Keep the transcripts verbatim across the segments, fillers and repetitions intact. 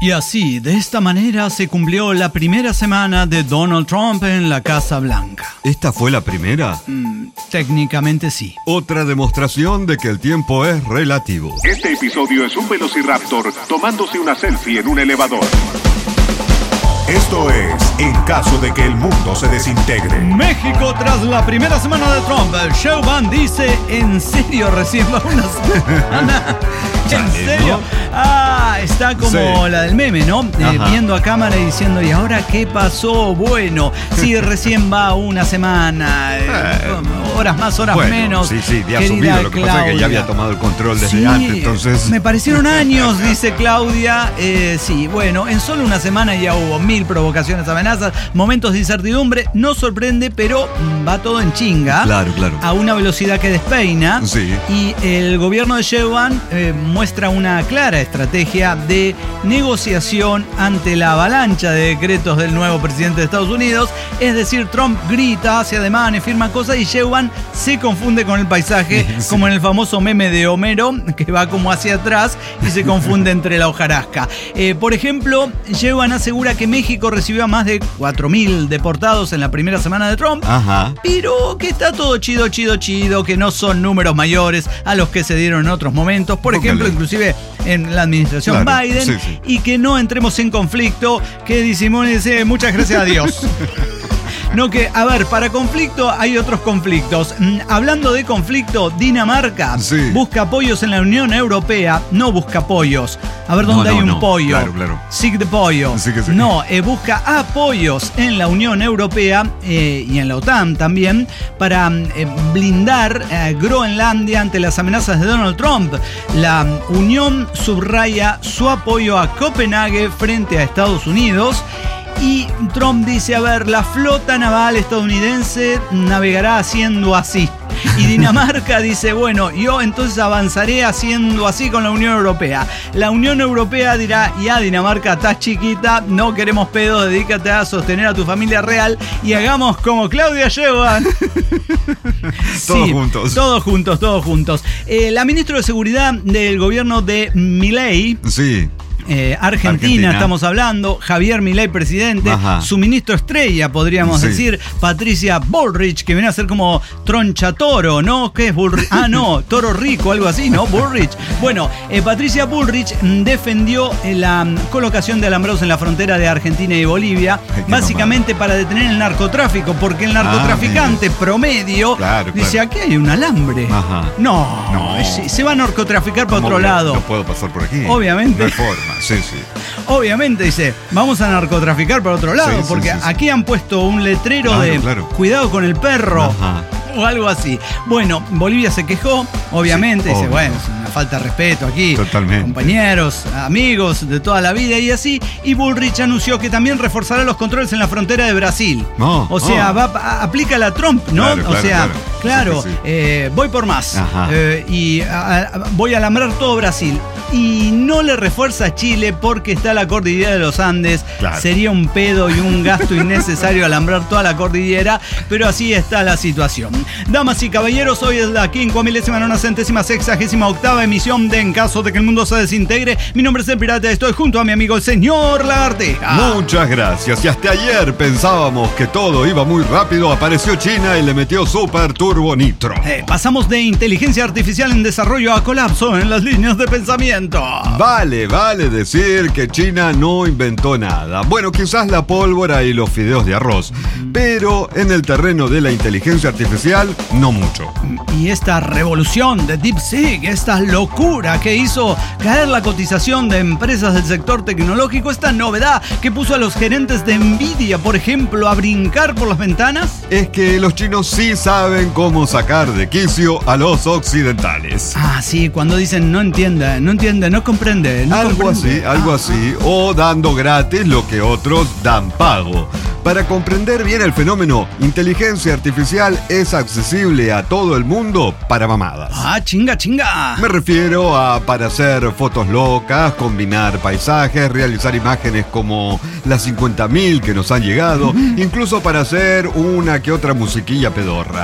Y así, de esta manera, se cumplió la primera semana de Donald Trump en la Casa Blanca. ¿Esta fue la primera? Mm, técnicamente sí. Otra demostración de que el tiempo es relativo. Este episodio es un velociraptor tomándose una selfie en un elevador. Esto es En caso de que el mundo se desintegre. México tras la primera semana de Trump. Sheinbaum dice, ¿en serio recién va una semana? ¿En serio? Ah, está como sí. La del meme, ¿no? Eh, viendo a cámara y diciendo, ¿y ahora qué pasó? Bueno, sí, recién va una semana. Eh, horas más, horas bueno, menos. Sí, sí, de asumido. Lo que Claudia. Pasa es que ya había tomado el control desde sí, antes, entonces... me parecieron años, dice Claudia. Eh, sí, bueno, en solo una semana ya hubo mil provocaciones, amenazas, momentos de incertidumbre. No sorprende, pero va todo en chinga. Claro, claro. A una velocidad que despeina. Sí. Y el gobierno de Sheinbaum eh, muestra una clara estrategia de negociación ante la avalancha de decretos del nuevo presidente de Estados Unidos. Es decir, Trump grita, hace ademanes, firma cosas y Sheinbaum se confunde con el paisaje, sí. Como en el famoso meme de Homero, que va como hacia atrás y se confunde entre la hojarasca. Eh, por ejemplo, Sheinbaum asegura que México recibió a más de cuatro mil deportados en la primera semana de Trump. Ajá. Pero que está todo chido, chido, chido, que no son números mayores a los que se dieron en otros momentos. Por Póngale. ejemplo, inclusive en la administración claro, Biden, sí, sí. Y que no entremos en conflicto, que Disimone dice muchas gracias a Dios. No que, a ver, para conflicto hay otros conflictos. Mm, hablando de conflicto, Dinamarca sí. busca apoyos en la Unión Europea, no busca apoyos. A ver dónde no, no, hay un no. pollo. Claro, claro. Sig de pollo. Sí que sí. No, eh, busca apoyos en la Unión Europea eh, y en la OTAN también para eh, blindar eh, Groenlandia ante las amenazas de Donald Trump. La Unión subraya su apoyo a Copenhague frente a Estados Unidos. Y Trump dice, a ver, la flota naval estadounidense navegará haciendo así. Y Dinamarca dice, bueno, yo entonces avanzaré haciendo así con la Unión Europea. La Unión Europea dirá, ya Dinamarca, estás chiquita, no queremos pedos, dedícate a sostener a tu familia real y hagamos como Claudia Sheinbaum. Todos sí, juntos. Todos juntos, todos juntos. Eh, la ministra de Seguridad del gobierno de Milei... Sí. Eh, Argentina, Argentina, estamos hablando, Javier Milei, presidente, Ajá. Su ministro estrella, podríamos sí. decir, Patricia Bullrich, que viene a ser como Troncha Toro, ¿no? ¿Qué es Bullrich? Ah, no, Toro Rico, algo así, ¿no? Bullrich. Bueno, eh, Patricia Bullrich defendió la colocación de alambrados en la frontera de Argentina y Bolivia, básicamente para detener el narcotráfico, porque el narcotraficante ah, promedio claro, dice, claro. aquí hay un alambre. Ajá. No, no. Se, se va a narcotraficar por otro que? lado. No puedo pasar por aquí. Obviamente. No hay forma. Sí, sí. Obviamente dice, vamos a narcotraficar por otro lado, sí, sí, porque sí, sí. aquí han puesto un letrero claro, de claro. cuidado con el perro. Ajá. O algo así. Bueno, Bolivia se quejó, obviamente, sí, dice, obvio. bueno, es una falta de respeto aquí. Totalmente. Compañeros, amigos de toda la vida y así. Y Bullrich anunció que también reforzará los controles en la frontera de Brasil. Oh, o sea, oh. va, a, aplica la Trump, ¿no? Claro, o claro, sea, claro, claro sí, sí. Eh, voy por más. Eh, y a, a, voy a alambrar todo Brasil. Y no le refuerza a Chile porque está la cordillera de los Andes. Claro. Sería un pedo y un gasto innecesario alambrar toda la cordillera, pero así está la situación. Damas y caballeros, hoy es la quincuamilésima nona centésima sexagésima octava emisión de En caso de que el mundo se desintegre. Mi nombre es El Pirata, estoy junto a mi amigo el señor Lagartija. Muchas gracias. Y hasta ayer pensábamos que todo iba muy rápido. Apareció China y le metió super turbo nitro. Eh, pasamos de inteligencia artificial en desarrollo a colapso en las líneas de pensamiento. Vale, vale decir que China no inventó nada. Bueno, quizás la pólvora y los fideos de arroz, pero en el terreno de la inteligencia artificial, no mucho. Y esta revolución de DeepSeek, esta locura que hizo caer la cotización de empresas del sector tecnológico, esta novedad que puso a los gerentes de Nvidia, por ejemplo, a brincar por las ventanas. Es que los chinos sí saben cómo sacar de quicio a los occidentales. Ah, sí, cuando dicen no entiende, no entiende. No comprende, no algo comprende. así, algo ah. así, o dando gratis lo que otros dan pago. Para comprender bien el fenómeno, inteligencia artificial es accesible a todo el mundo para mamadas. Ah, chinga, chinga. Me refiero a para hacer fotos locas, combinar paisajes, realizar imágenes como las cincuenta mil que nos han llegado, incluso para hacer una que otra musiquilla pedorra.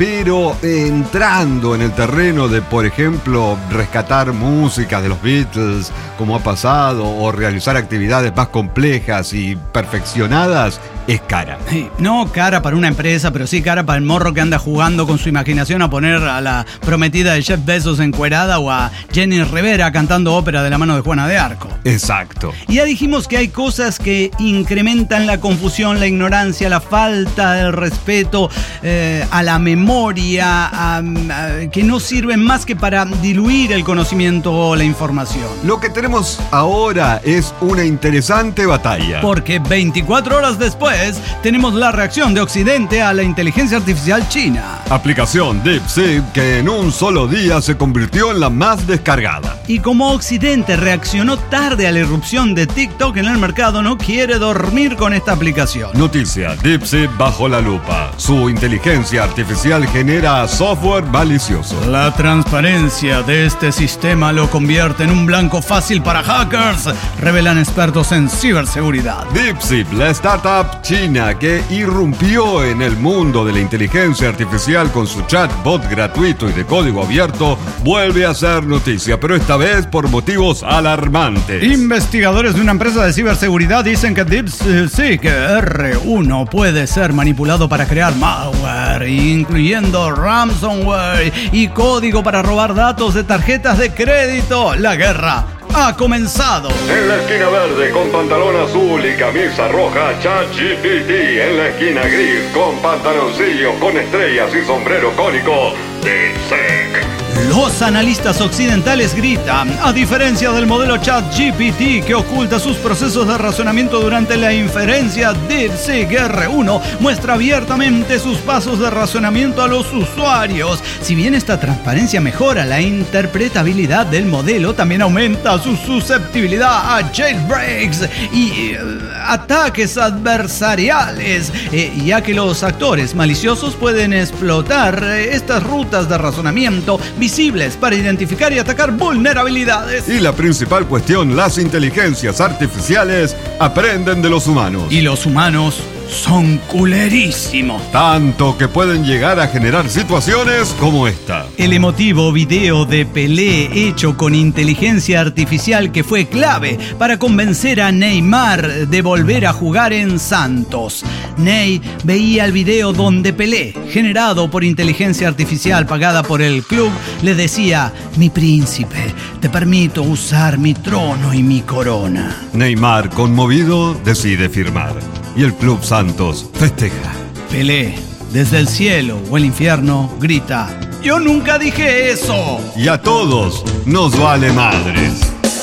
pero eh, entrando en el terreno de, por ejemplo, rescatar músicas de los Beatles, como ha pasado, o realizar actividades más complejas y perfeccionadas, es cara. Sí, no cara para una empresa, pero sí cara para el morro que anda jugando con su imaginación a poner a la prometida de Jeff Bezos encuerada o a Jenny Rivera cantando ópera de la mano de Juana de Arco. Exacto. Y ya dijimos que hay cosas que incrementan la confusión, la ignorancia, la falta de respeto eh, a la memoria, a, a, que no sirven más que para diluir el conocimiento o la información. Lo que tenemos ahora es una interesante batalla. Porque veinticuatro horas después tenemos la reacción de Occidente a la inteligencia artificial china. Aplicación DeepSeek que en un solo día se convirtió en la más descargada. Y como Occidente reaccionó tarde a la irrupción de TikTok en el mercado, no quiere dormir con esta aplicación. Noticia: DeepSeek bajo la lupa. Su inteligencia artificial genera software malicioso. La transparencia de este sistema lo convierte en un blanco fácil para hackers, revelan expertos en ciberseguridad. DeepSeek, la startup china que irrumpió en el mundo de la inteligencia artificial con su chatbot gratuito y de código abierto, vuelve a ser noticia, pero esta vez por motivos alarmantes. Investigadores de una empresa de ciberseguridad dicen que DeepSeek R uno puede ser manipulado para crear malware, incluyendo ransomware y código para robar datos de tarjetas de crédito. La guerra ha comenzado. En la esquina verde con pantalón azul y camisa roja, ChatGPT. En la esquina gris con pantaloncillo con estrellas y sombrero cónico, DeepSeek. Los analistas occidentales gritan, a diferencia del modelo ChatGPT que oculta sus procesos de razonamiento durante la inferencia, DeepSeek R uno muestra abiertamente sus pasos de razonamiento a los usuarios. Si bien esta transparencia mejora la interpretabilidad del modelo, también aumenta su susceptibilidad a jailbreaks y uh, ataques adversariales, eh, ya que los actores maliciosos pueden explotar eh, estas rutas de razonamiento visibles para identificar y atacar vulnerabilidades. Y la principal cuestión, las inteligencias artificiales aprenden de los humanos. Y los humanos son culerísimos. Tanto que pueden llegar a generar situaciones como esta. El emotivo video de Pelé hecho con inteligencia artificial que fue clave para convencer a Neymar de volver a jugar en Santos. Ney veía el video donde Pelé, generado por inteligencia artificial pagada por el club, le decía: mi príncipe, te permito usar mi trono y mi corona. Neymar, conmovido, decide firmar. Y el Club Santos festeja. Pelé, desde el cielo o el infierno, grita: ¡yo nunca dije eso! Y a todos nos vale madres.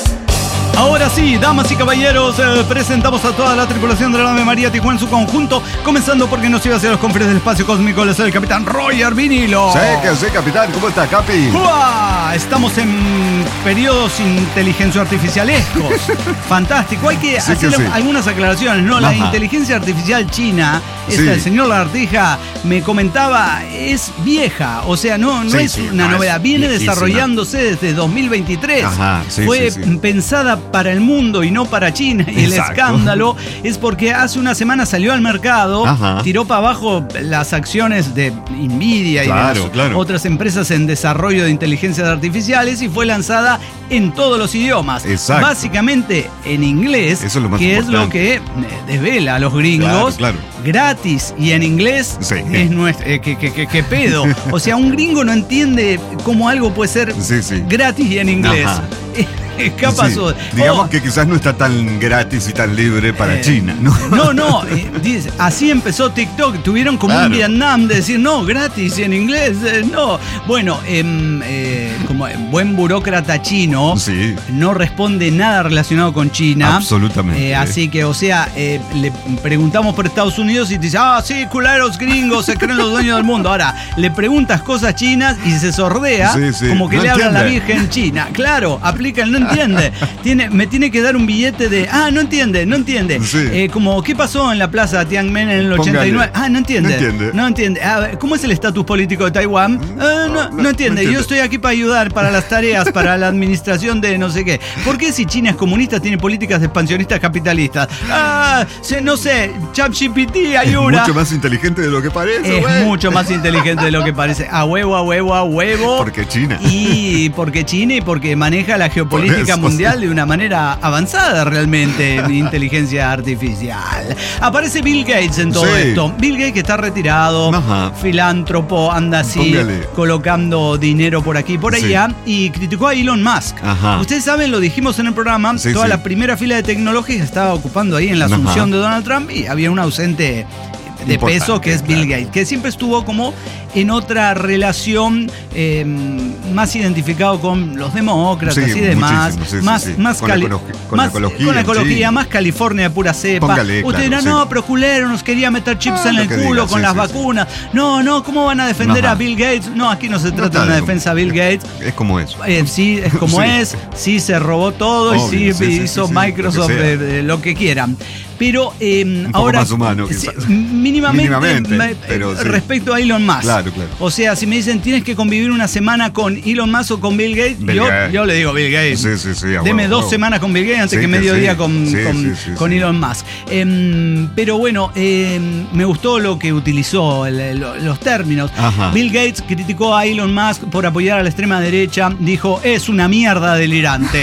Ahora sí, damas y caballeros, eh, presentamos a toda la tripulación de la nave María Tijuana en su conjunto, comenzando porque nos iba hacia los confines del espacio cósmico, el el capitán Roger Vinilo. Sí, que sí, capitán, ¿cómo está, Capi? ¡Uah! Estamos en periodos inteligencia artificialescos. Fantástico, hay que sí, hacer que sí. algunas aclaraciones, ¿no? La Ajá. inteligencia artificial china, esta, Sí. el señor Lagartija me comentaba, es vieja, o sea, no, no Sí, es sí, una no, novedad, es viene viejísima. desarrollándose desde dos mil veintitrés. Ajá, sí, Fue sí, sí. pensada para el mundo y no para China. Y el Exacto. escándalo es porque hace una semana salió al mercado, Ajá. tiró para abajo las acciones de Nvidia Claro, y de las claro. otras empresas en desarrollo de inteligencias artificiales y fue lanzada en todos los idiomas. Exacto. Básicamente en inglés, Eso es lo más que es lo importante. que eh, desvela a los gringos. Claro, claro. Gratis y en inglés Sí. es nuestro. Eh, que, que, que, que pedo. O sea, un gringo no entiende cómo algo puede ser Sí, sí. gratis y en inglés. Ajá. ¿Qué pasó? Sí, digamos Oh, que quizás no está tan gratis y tan libre para Eh, China, ¿no? No, no, eh, dice, así empezó TikTok. Tuvieron como Claro. un Vietnam de decir, no, gratis y en inglés, eh, no. Bueno, em, eh, como buen burócrata chino, Sí. no responde nada relacionado con China. Absolutamente. Eh, así que, o sea, eh, le preguntamos por Estados Unidos y te dice, ah, sí, culeros gringos, se creen los dueños del mundo. Ahora, le preguntas cosas chinas y se sordea, Sí, sí. como que No le habla a la entiende. Virgen china. Claro, aplica el no entiende. Tiene, me tiene que dar un billete de, ah, no entiende, no entiende. Sí. Eh, como, ¿qué pasó en la plaza Tiananmen en el ochenta y nueve? Póngale. Ah, no entiende. No entiende. No entiende. Ah, ¿cómo es el estatus político de Taiwán? Ah, no, no, no entiende. entiende. Yo estoy aquí para ayudar para las tareas, para la administración de no sé qué. ¿Por qué si China es comunista tiene políticas de expansionistas capitalistas? Ah, se- no sé, ChatGPT, Es ayuda. mucho más inteligente de lo que parece, Es güey. mucho más inteligente de lo que parece. A huevo, a huevo, a huevo. Porque China. Y porque China y porque maneja la Por geopolítica eso, mundial sí. de una manera avanzada realmente en inteligencia artificial. Aparece Bill Gates en todo Sí. esto. Bill Gates que está retirado, Ajá. filántropo, anda así Póngale. colocando dinero por aquí y por Sí. allá y criticó a Elon Musk. Ajá. Ustedes saben, lo dijimos en el programa, Sí, toda sí. la primera fila de tecnología estaba ocupando ahí en la Ajá. asunción de Donald Trump y había un ausente de Importante, peso que es Bill claro. Gates, que siempre estuvo como en otra relación eh, más identificado con los demócratas Sí, y demás, muchísimo, sí, sí, más, sí. más, Con la cali- ecolo- con la más- ecología, con la ecología, sí. más California de pura cepa. Póngale, Usted claro, dirá, sí. no, pero culero, nos quería meter chips Ah, en lo el que culo diga, con sí, las sí, vacunas. No, no, ¿cómo van a defender Ajá. a Bill Gates? No, aquí no se No trata está de una de- defensa a Bill Gates. Es como eso. Eh, sí, es como Sí. es, sí se robó todo y Obvio, sí, sí, sí, hizo sí, sí, lo que Microsoft sea. eh, eh, lo que quieran. Pero eh, poco ahora más humano, sí, quizás. mínimamente, Mínimamente, me- pero sí. respecto a Elon Musk. Claro, claro. O sea, si me dicen tienes que convivir una semana con Elon Musk o con Bill Gates, Bill yo, Gates. yo le digo Bill Gates. Sí, sí, sí. a Deme huevo, dos huevo. semanas con Bill Gates antes Sí, que que mediodía sí. con, Sí, con, sí, sí, con sí. Elon Musk. Em, pero bueno, em, me gustó lo que utilizó, el- el- los términos. Ajá. Bill Gates criticó a Elon Musk por apoyar a la extrema derecha. Dijo, es una mierda delirante.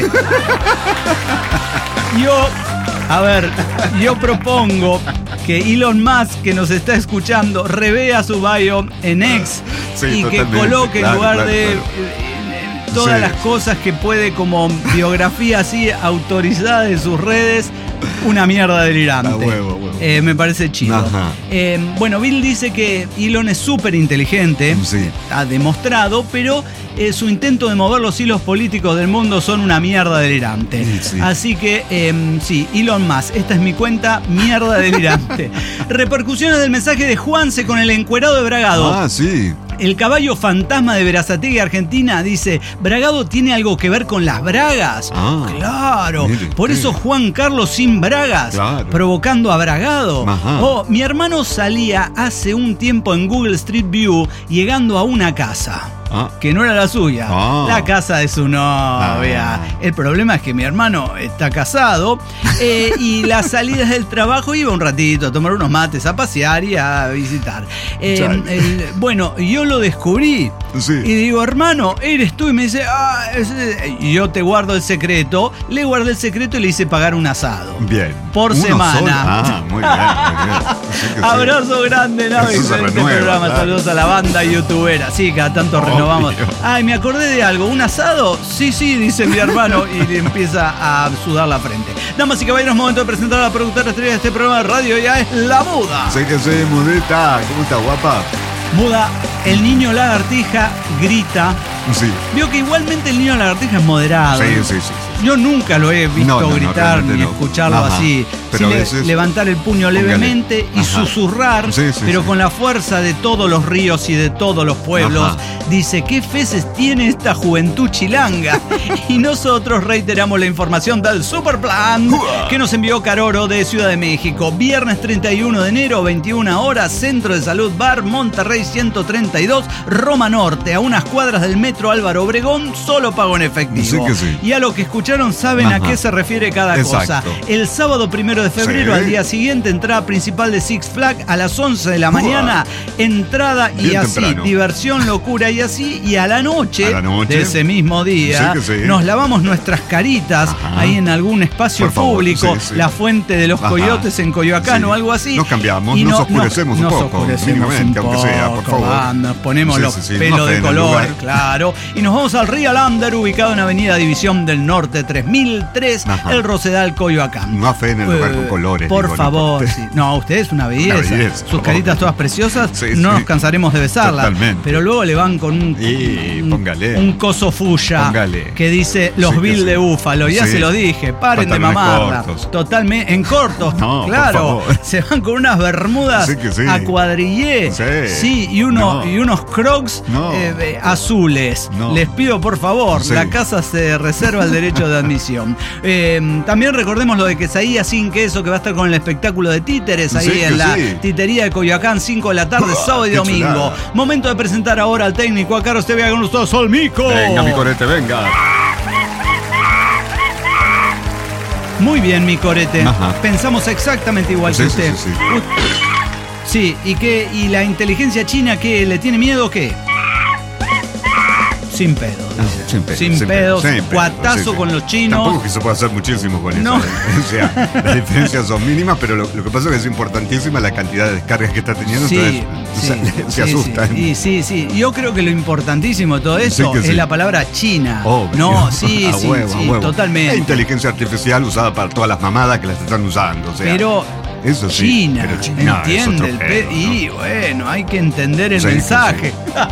Yo, a ver, yo propongo que Elon Musk, que nos está escuchando, revea su bio en X Sí, y que totalmente, coloque en claro, lugar claro, de claro. eh, eh, todas Sí. las cosas que puede como biografía así autorizada de sus redes, una mierda delirante. A huevo, a huevo. Eh, me parece chido. Ajá. Eh, bueno, Bill dice que Elon es súper inteligente, Sí. ha demostrado, pero eh, su intento de mover los hilos políticos del mundo son una mierda delirante. Sí, sí. Así que, eh, sí, Elon Musk, esta es mi cuenta, mierda delirante. Repercusiones del mensaje de Juanse con el encuerado de Bragado. Ah, sí. El caballo fantasma de Berazategui, Argentina, dice, ¿Bragado tiene algo que ver con las bragas? Ah, Claro, mire, por eso sí. Juan Carlos sin bragas, Claro. provocando a Bragado. Ajá. Oh, mi hermano salía hace un tiempo en Google Street View llegando a una casa. Ah. Que no era la suya, Ah. la casa de su novia. Ah. El problema es que mi hermano está casado eh, y las salidas del trabajo iba un ratito a tomar unos mates, a pasear y a visitar. Eh, Chale. el- bueno, yo lo descubrí Sí. y digo, hermano, eres tú. Y me dice, ah, es- y yo te guardo el secreto. Le guardé el secreto y le hice pagar un asado. Bien. Por Uno semana. solo. Ah, muy bien, muy bien. Sí que sí. Abrazo grande, Nave. Eso se Excelente renueva, programa. claro. Saludos a la banda youtubera. Sí, cada tanto renovamos. Obvio. Ay, me acordé de algo. ¿Un asado? Sí, sí, dice mi hermano y le empieza a sudar la frente. Damas y caballeros, momento de presentar a la productora estrella de este programa de radio. Ya es La Muda. Sé que soy mudita. ¿Cómo está, guapa? Muda, el niño lagartija grita. Sí. Vio que igualmente el niño lagartija es moderado. Sí, sí, sí. sí. Yo nunca lo he visto No, no, no, gritar realmente ni no. escucharlo Ajá. así. Pero Sí a le- veces- levantar el puño Póngale. levemente y Ajá. susurrar, Sí, sí, pero sí. con la fuerza de todos los ríos y de todos los pueblos. Ajá. Dice, ¿qué feces tiene esta juventud chilanga? Y nosotros reiteramos la información del Superplan que nos envió Caroro de Ciudad de México. Viernes treinta y uno de enero, veintiuna horas, Centro de Salud Bar, Monterrey ciento treinta y dos, Roma Norte, a unas cuadras del Metro Álvaro Obregón, solo pago en efectivo. Sí que sí. Y a lo que escucharon saben a Ajá. qué se refiere cada Exacto. cosa. El sábado primero de febrero, Sí. al día siguiente, entrada principal de Six Flags a las once de la mañana, entrada y Bien así, temprano. diversión, locura y así, y a la noche, A la noche. de ese mismo día, Sí que sí. nos lavamos nuestras caritas Ajá. ahí en algún espacio Por favor, público, sí, sí. la fuente de los Ajá. coyotes en Coyoacán Sí. o algo así. Nos cambiamos, Y nos oscurecemos un nos poco, oscurecemos mínimamente, un aunque sea, por poco, favor. va, nos ponemos Sí, los sí, sí, pelos no de frena el color, lugar. claro, y nos vamos al Real Under, ubicado en Avenida División del Norte tres mil tres, Ajá. el Rosedal, Coyoacán. No afeen el lugar Eh, con colores. Por digo, no favor, importa. sí. No, usted es una belleza. Una belleza, Sus por caritas favor. todas preciosas, Sí, no sí. nos cansaremos de besarlas. Totalmente. Pero luego le van con un, Y, un- póngale. un coso fuya Póngale. que dice los Sí que Bill sí. de Búfalo. Ya Sí. se lo dije, paren de Pantalones mamarla. cortos. Totalmente, en cortos, No, por claro. favor. Se van con unas bermudas Sí que sí. a cuadrillé. Sí. Sí, y, uno, No. y unos crocs No. eh, eh, azules. No. Les pido por favor, Sí. la casa se reserva el derecho derecho de admisión. Eh, también recordemos lo de Quesadilla sin queso, que va a estar con el espectáculo de títeres ahí Sí, en la sí. titería de Coyoacán, cinco de la tarde, sábado y qué domingo. chulada. Momento de presentar ahora al técnico, a Carlos Tevea, con ustedes, Sol Mico. Venga, mi corete, venga. Muy bien, mi corete. Ajá. Pensamos exactamente igual Sí, que sí, usted. sí, sí. U- Sí, ¿y qué? ¿Y la inteligencia china qué? ¿Le tiene miedo o qué? Sin pedo. dice. Sin pedos, Sin sin pedos, pedos, sin pedos, cuatazo sí, sí. con los chinos. Tampoco que se pueda hacer muchísimo con No. eso. ¿eh? O sea, las diferencias son mínimas, pero lo, lo que pasa es que es importantísima la cantidad de descargas que está teniendo. Sí, entonces sí, se, se sí, asustan. Sí, y sí, sí. Yo creo que lo importantísimo de todo Sí esto que es sí. la palabra China. Obvio. No, sí, A sí, huevo, sí, a huevo. totalmente. La inteligencia artificial usada para todas las mamadas que las están usando. O sea, Pero eso sí, China, pero China es entiende otro el pe- pedo, ¿no? Y bueno, hay que entender el Sí, mensaje.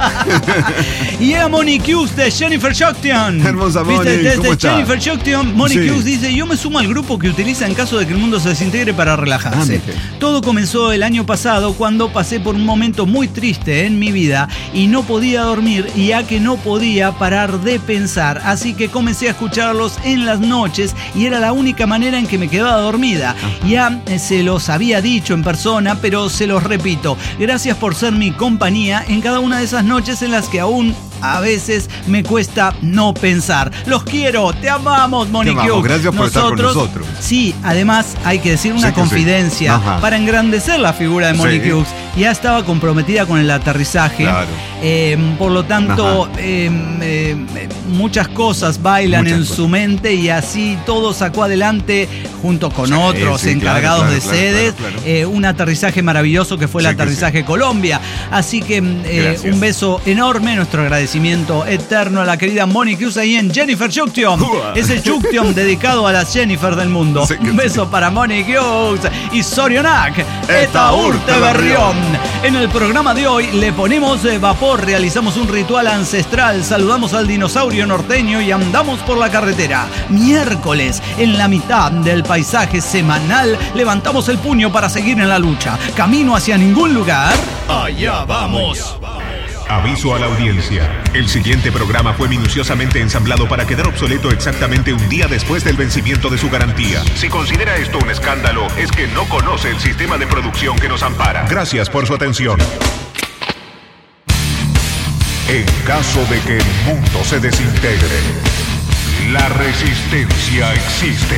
Y llega Monique Hughes de Jennifer Shocktion. Hermosa ¿Viste? Moni, Desde ¿cómo está? Jennifer Shocktion, Monique Sí. Hughes dice: yo me sumo al grupo que utiliza en caso de que el mundo se desintegre para relajarse. Ah, mire. Todo comenzó el año pasado cuando pasé por un momento muy triste en mi vida y no podía dormir, ya que no podía parar de pensar. Así que comencé a escucharlos en las noches y era la única manera en que me quedaba dormida. Ya eh, se los había dicho en persona, pero se los repito. Gracias por ser mi compañía en cada una de esas noches en las que aún a veces me cuesta no pensar. Los quiero, te amamos, Monique amamos, Hughes. gracias por estar con nosotros. Sí, además hay que decir una Sí que sí. confidencia Ajá. para engrandecer la figura de Monique Sí. Hughes. Ya estaba comprometida con el aterrizaje. Claro. Eh, por lo tanto, Ajá. eh, eh, eh, muchas cosas bailan Muchas en cosas. su mente y así todo sacó adelante junto con Sí, otros sí, encargados claro, de claro, sedes. claro, claro. eh, un aterrizaje maravilloso que fue el Sí que aterrizaje Colombia. Así que eh, Gracias. un beso enorme, nuestro agradecimiento eterno a la querida Monique Hughes ahí en Jennifer Shocktion. Ua. Ese Shocktion dedicado a las Jennifer del mundo. Sí que Un beso sí. para Monique Hughes y Sorionak, Eta Eta Urte Urte Berrión. En el programa de hoy le ponemos eh, vapor, realizamos un ritual ancestral, saludamos al dinosaurio norteño y andamos por la carretera. Miércoles, en la mitad del paisaje semanal, levantamos el puño para seguir en la lucha. Camino hacia ningún lugar. Allá vamos. Aviso a la audiencia. El siguiente programa fue minuciosamente ensamblado para quedar obsoleto exactamente un día después del vencimiento de su garantía. Si considera esto un escándalo, es que no conoce el sistema de producción que nos ampara. Gracias por su atención. En caso de que el mundo se desintegre, la resistencia existe.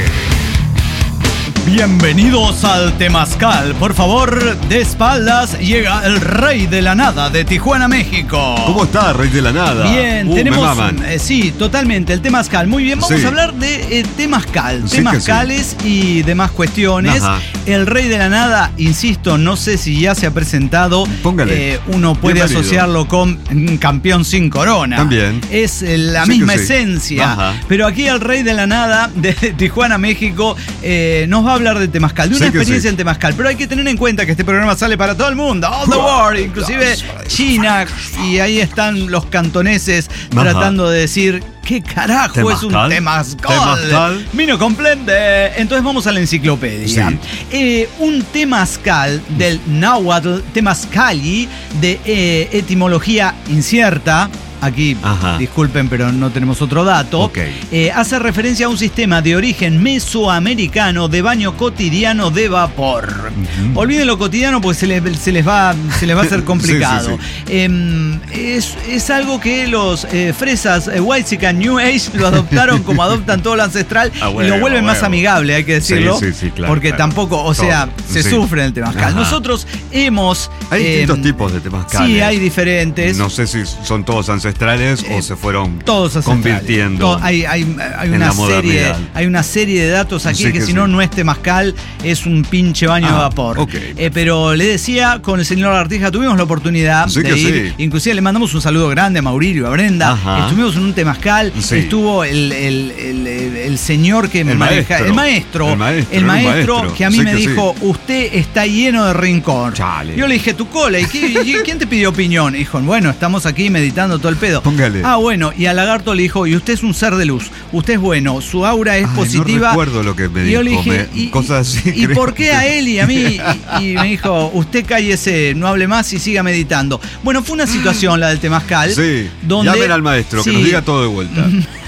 Bienvenidos al Temazcal. Por favor, de espaldas llega el rey de la nada de Tijuana, México. ¿Cómo está, Rey de la Nada? Bien, Uh, me tenemos. maman. eh, sí, totalmente, el Temazcal. Muy bien, vamos Sí. a hablar de eh, Temazcal, Sí que Temazcales y demás cuestiones. Ajá. El rey de la nada, insisto, no sé si ya se ha presentado. Póngale. Eh, uno puede Bienvenido. asociarlo con mm, campeón sin corona. También. Es eh, la Sí que misma sí. esencia. Ajá. Pero aquí el rey de la nada de Tijuana, México, eh, nos va a hablar de Temazcal, de una Sí que experiencia sí. en Temazcal. Pero hay que tener en cuenta que este programa sale para todo el mundo, all the world, inclusive China. Y ahí están los cantoneses Ajá. tratando de decir: ¿qué carajo es un Temazcal? temazcal? Temazcal. Me no comprende. Entonces vamos a la enciclopedia. Sí. Eh, un temazcal del náhuatl temazcali, de eh, etimología incierta. Aquí, Ajá. disculpen, pero no tenemos otro dato. Ok. Eh, hace referencia a un sistema de origen mesoamericano de baño cotidiano de vapor. Ujú. Olviden lo cotidiano porque se les, se les va, se les va a hacer complicado. Sí, sí, Em, es, es algo que los eh, fresas eh, Whitezican New Age lo adoptaron como adoptan todo lo ancestral A y lo huevo, vuelven a más huevo. amigable, hay que decirlo. Sí, sí, sí, claro, porque claro. tampoco, o Todo. sea, se Sí. sufre en el temazcal. Ajá. Nosotros hemos. Hay em, distintos tipos de temazcales. Sí, hay diferentes. No sé si son todos ancestrales Eh, o se fueron Todos ancestrales. convirtiendo. To- hay, hay, hay en una la serie, modernidad. hay una serie de datos aquí Sí que, que si no sí. no es temazcal, es un pinche baño Ah, de vapor. ok. Eh, pero le decía, con el señor Artija tuvimos la oportunidad Sí de que ir. sí. Inclusive le mandamos un saludo grande a Mauricio, a Brenda. Ajá. Estuvimos en un temazcal. Sí. Estuvo el, el, el, el- el señor que El maneja. maestro. El maestro. El maestro, el era un maestro maestro. que a mí Sí me que sí. dijo: usted está lleno de rincón. Chale. Yo le dije: tu cola. ¿Y, qué- y quién te pidió opinión? Dijo: bueno, estamos aquí meditando todo el pedo. Póngale. Ah, bueno. Y a Lagarto le dijo: y usted es un ser de luz. Usted es bueno. Su aura es Ay, positiva. No recuerdo lo que me Y yo le dijo. dije: me- ¿y, cosas así. y creo. por qué a él y a mí? Y, y me dijo: usted cállese, no hable más y siga meditando. Bueno, fue una situación la del temazcal. Sí. Donde, Llamen al maestro, sí, que nos diga todo de vuelta.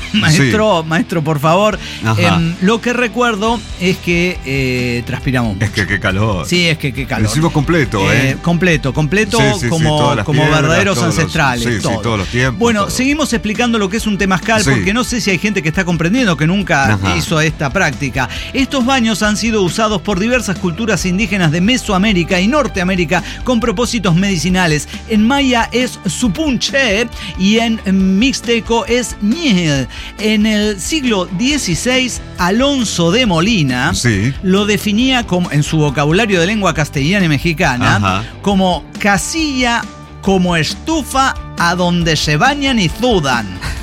maestro, sí. maestro, por favor. Eh, lo que recuerdo es que eh, transpiramos mucho. Es que qué calor. Sí, es que qué calor. Lo hicimos completo, ¿eh? eh completo, completo, sí, sí, como, sí, como piedras, verdaderos ancestrales. Los, sí, todo. sí, todos los tiempos. Bueno, todo. seguimos explicando lo que es un temazcal, sí. porque no sé si hay gente que está comprendiendo que nunca Ajá. hizo esta práctica. Estos baños han sido usados por diversas culturas indígenas de Mesoamérica y Norteamérica con propósitos medicinales. En maya es supunche y en mixteco es ñil. En el siglo dieciséis, Alonso de Molina sí. lo definía como, en su vocabulario de lengua castellana y mexicana Ajá. como casilla como estufa a donde se bañan y sudan.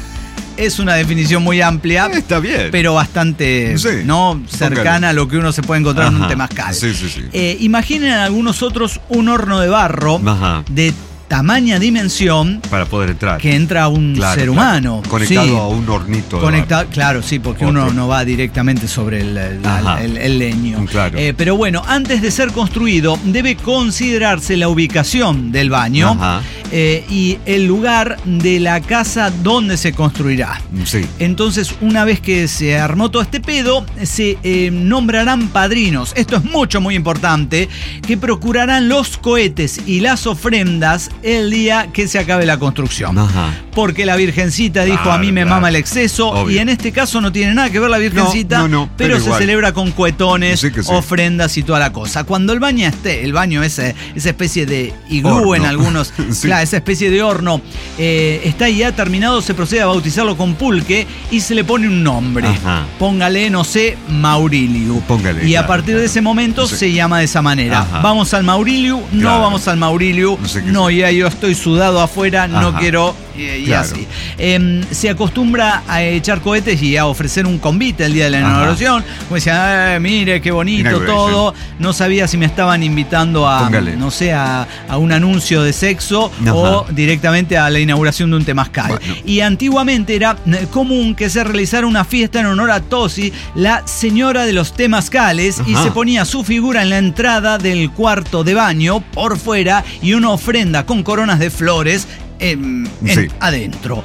Es una definición muy amplia, está bien, pero bastante sí, no cercana póngale. a lo que uno se puede encontrar Ajá. en un temazcal. Sí, sí, sí. Eh, imaginen algunos otros un horno de barro Ajá. de tamaña dimensión para poder entrar, que entra un claro, ser claro. humano conectado sí. a un hornito conectado, claro, sí, porque Otro. uno no va directamente sobre el, el, el, el leño, claro. eh, pero bueno, antes de ser construido debe considerarse la ubicación del baño eh, y el lugar de la casa donde se construirá. Sí. Entonces, una vez que se armó todo este pedo, se eh, nombrarán padrinos, esto es mucho muy importante, que procurarán los cohetes y las ofrendas el día que se acabe la construcción. Ajá. Porque la Virgencita dijo, claro, a mí me claro. mama el exceso, Obvio. y en este caso no tiene nada que ver la Virgencita, no, no, no, pero, pero se igual. celebra con cohetones, sí sí. ofrendas y toda la cosa. Cuando el baño esté, el baño ese, esa especie de iglú horno. en algunos, sí. claro, esa especie de horno, eh, está ya terminado, se procede a bautizarlo con pulque y se le pone un nombre. Ajá. Póngale, no sé, Mauriliu. Póngale, y claro, a partir claro. de ese momento sí. se llama de esa manera. Ajá. Vamos al Mauriliu, no claro. vamos al Mauriliu, no, sé no ya yo estoy sudado afuera, no Ajá. quiero, y, y claro. así. Eh, se acostumbra a echar cohetes y a ofrecer un convite el día de la inauguración. Como decían, eh, mire qué bonito todo. No sabía si me estaban invitando a, Póngale. no sé, a, a un anuncio de sexo Ajá. o directamente a la inauguración de un temazcal. Bueno. Y antiguamente era común que se realizara una fiesta en honor a Tosi, la señora de los temazcales, Ajá. y se ponía su figura en la entrada del cuarto de baño por fuera y una ofrenda con coronas de flores En, en sí. adentro.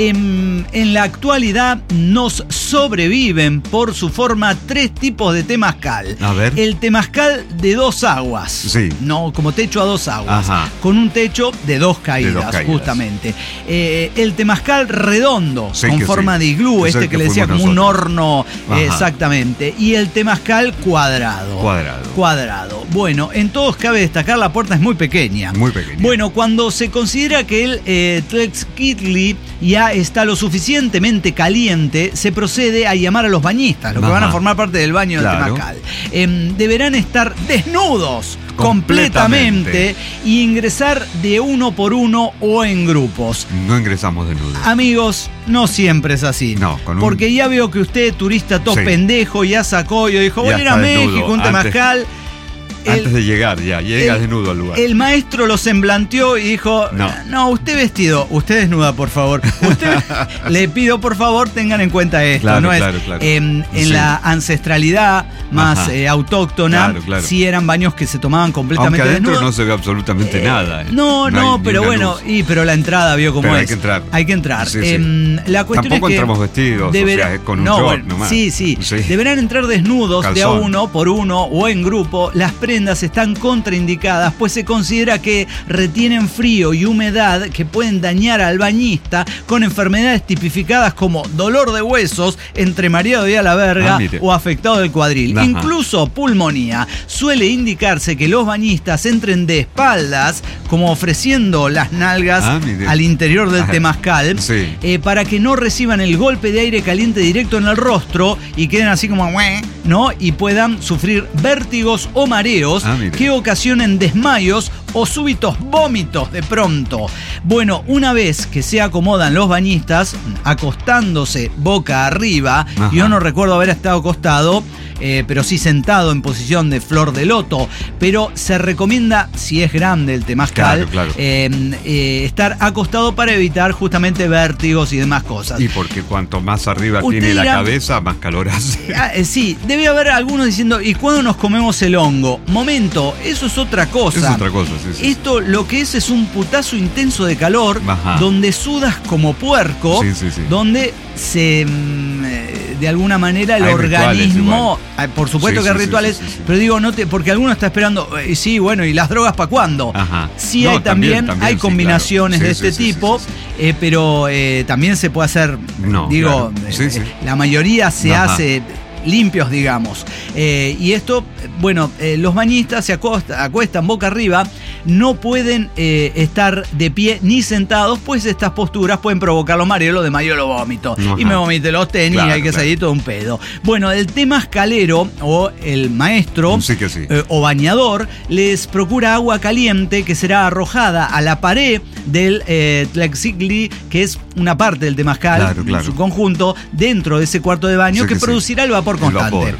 En, en la actualidad nos sobreviven por su forma tres tipos de temazcal. A ver. El temazcal de dos aguas, sí. no, como techo a dos aguas, Ajá. con un techo de dos caídas, de dos caídas. justamente. Eh, el temazcal redondo, sí con forma sí. de iglú, es este que, que le decía como nosotros. un horno, Ajá. exactamente. Y el temazcal cuadrado. Cuadrado. Cuadrado. Bueno, en todos cabe destacar, la puerta es muy pequeña. Muy pequeña. Bueno, cuando se considera que el eh, Tlaxquitli ya está lo suficientemente caliente, se procede a llamar a los bañistas, los que Ajá. van a formar parte del baño claro. del temazcal. Eh, deberán estar desnudos completamente. completamente y ingresar de uno por uno o en grupos. No ingresamos desnudos. Amigos, no siempre es así. No, con un... Porque ya veo que usted, turista todo sí. pendejo, ya sacó, yo dijo, voy a ir a desnudo. México, un Antes... temazcal. Antes el, de llegar, ya, llega el, desnudo al lugar. El maestro lo semblanteó y dijo, no, no usted vestido, usted desnuda, por favor. Usted, le pido, por favor, tengan en cuenta esto. Claro, ¿no? claro, es, claro. Eh, en sí. la ancestralidad más eh, autóctona, claro, claro. sí eran baños que se tomaban completamente Aunque adentro desnudos. no se ve absolutamente eh, nada. Eh. No, no, no pero bueno, y, pero la entrada vio cómo pero es. hay que entrar. Hay que entrar. Sí, eh, sí. La cuestión Tampoco es que entramos vestidos, deber... o sea, con un no, short bueno, nomás. Sí, sí, sí. Deberán entrar desnudos Calzón. de a uno por uno o en grupo. Las prendas están contraindicadas, pues se considera que retienen frío y humedad que pueden dañar al bañista con enfermedades tipificadas como dolor de huesos, entremareado y a la verga ah, o afectado del cuadril. Ajá. Incluso pulmonía. Suele indicarse que los bañistas entren de espaldas, como ofreciendo las nalgas ah, al interior del Ajá. temazcal, sí. eh, para que no reciban el golpe de aire caliente directo en el rostro y queden así como, ¿no? Y puedan sufrir vértigos o mareos ah, que ocasionen desmayos o súbitos vómitos de pronto. Bueno, una vez que se acomodan los bañistas, acostándose boca arriba, Ajá. yo no recuerdo haber estado acostado, eh, pero sí sentado en posición de flor de loto, pero se recomienda, si es grande el temazcal, claro, claro. Eh, eh, estar acostado para evitar justamente vértigos y demás cosas. Y porque cuanto más arriba Usted tiene dirá, la cabeza, más calor hace. Ah, eh, sí, debe haber algunos diciendo, ¿y cuándo nos comemos el hongo? Momento, eso es otra cosa. Es otra cosa. sí, sí. Esto lo que es es un putazo intenso de calor, Ajá. donde sudas como puerco, Sí, sí, sí. donde se de alguna manera el Hay organismo, rituales por supuesto Sí, que hay sí, sí, rituales, sí, sí, sí. pero digo, no te, porque alguno está esperando, eh, sí, bueno, ¿y las drogas para cuándo? Ajá. Sí, No, hay también, también, también, hay sí, combinaciones claro. de Sí, este sí, sí, tipo, sí, sí, eh, pero eh, también se puede hacer, No, digo, claro. Sí, eh, sí. la mayoría se Ajá. hace limpios, digamos. Eh, y esto, bueno, eh, los bañistas se acosta, acuestan boca arriba, no pueden eh, estar de pie ni sentados, pues estas posturas pueden provocar los mareos, los demás yo lo vómito. Ajá. Y me vomité los tenis, Claro, y hay que claro. salir todo un pedo. Bueno, el temazcalero o el maestro Sí que sí. eh, o bañador les procura agua caliente que será arrojada a la pared del eh, Tlexigli, que es una parte del temazcal, Claro, claro. en su conjunto, dentro de ese cuarto de baño Sí que, que sí. producirá el vapor El constante. vapor.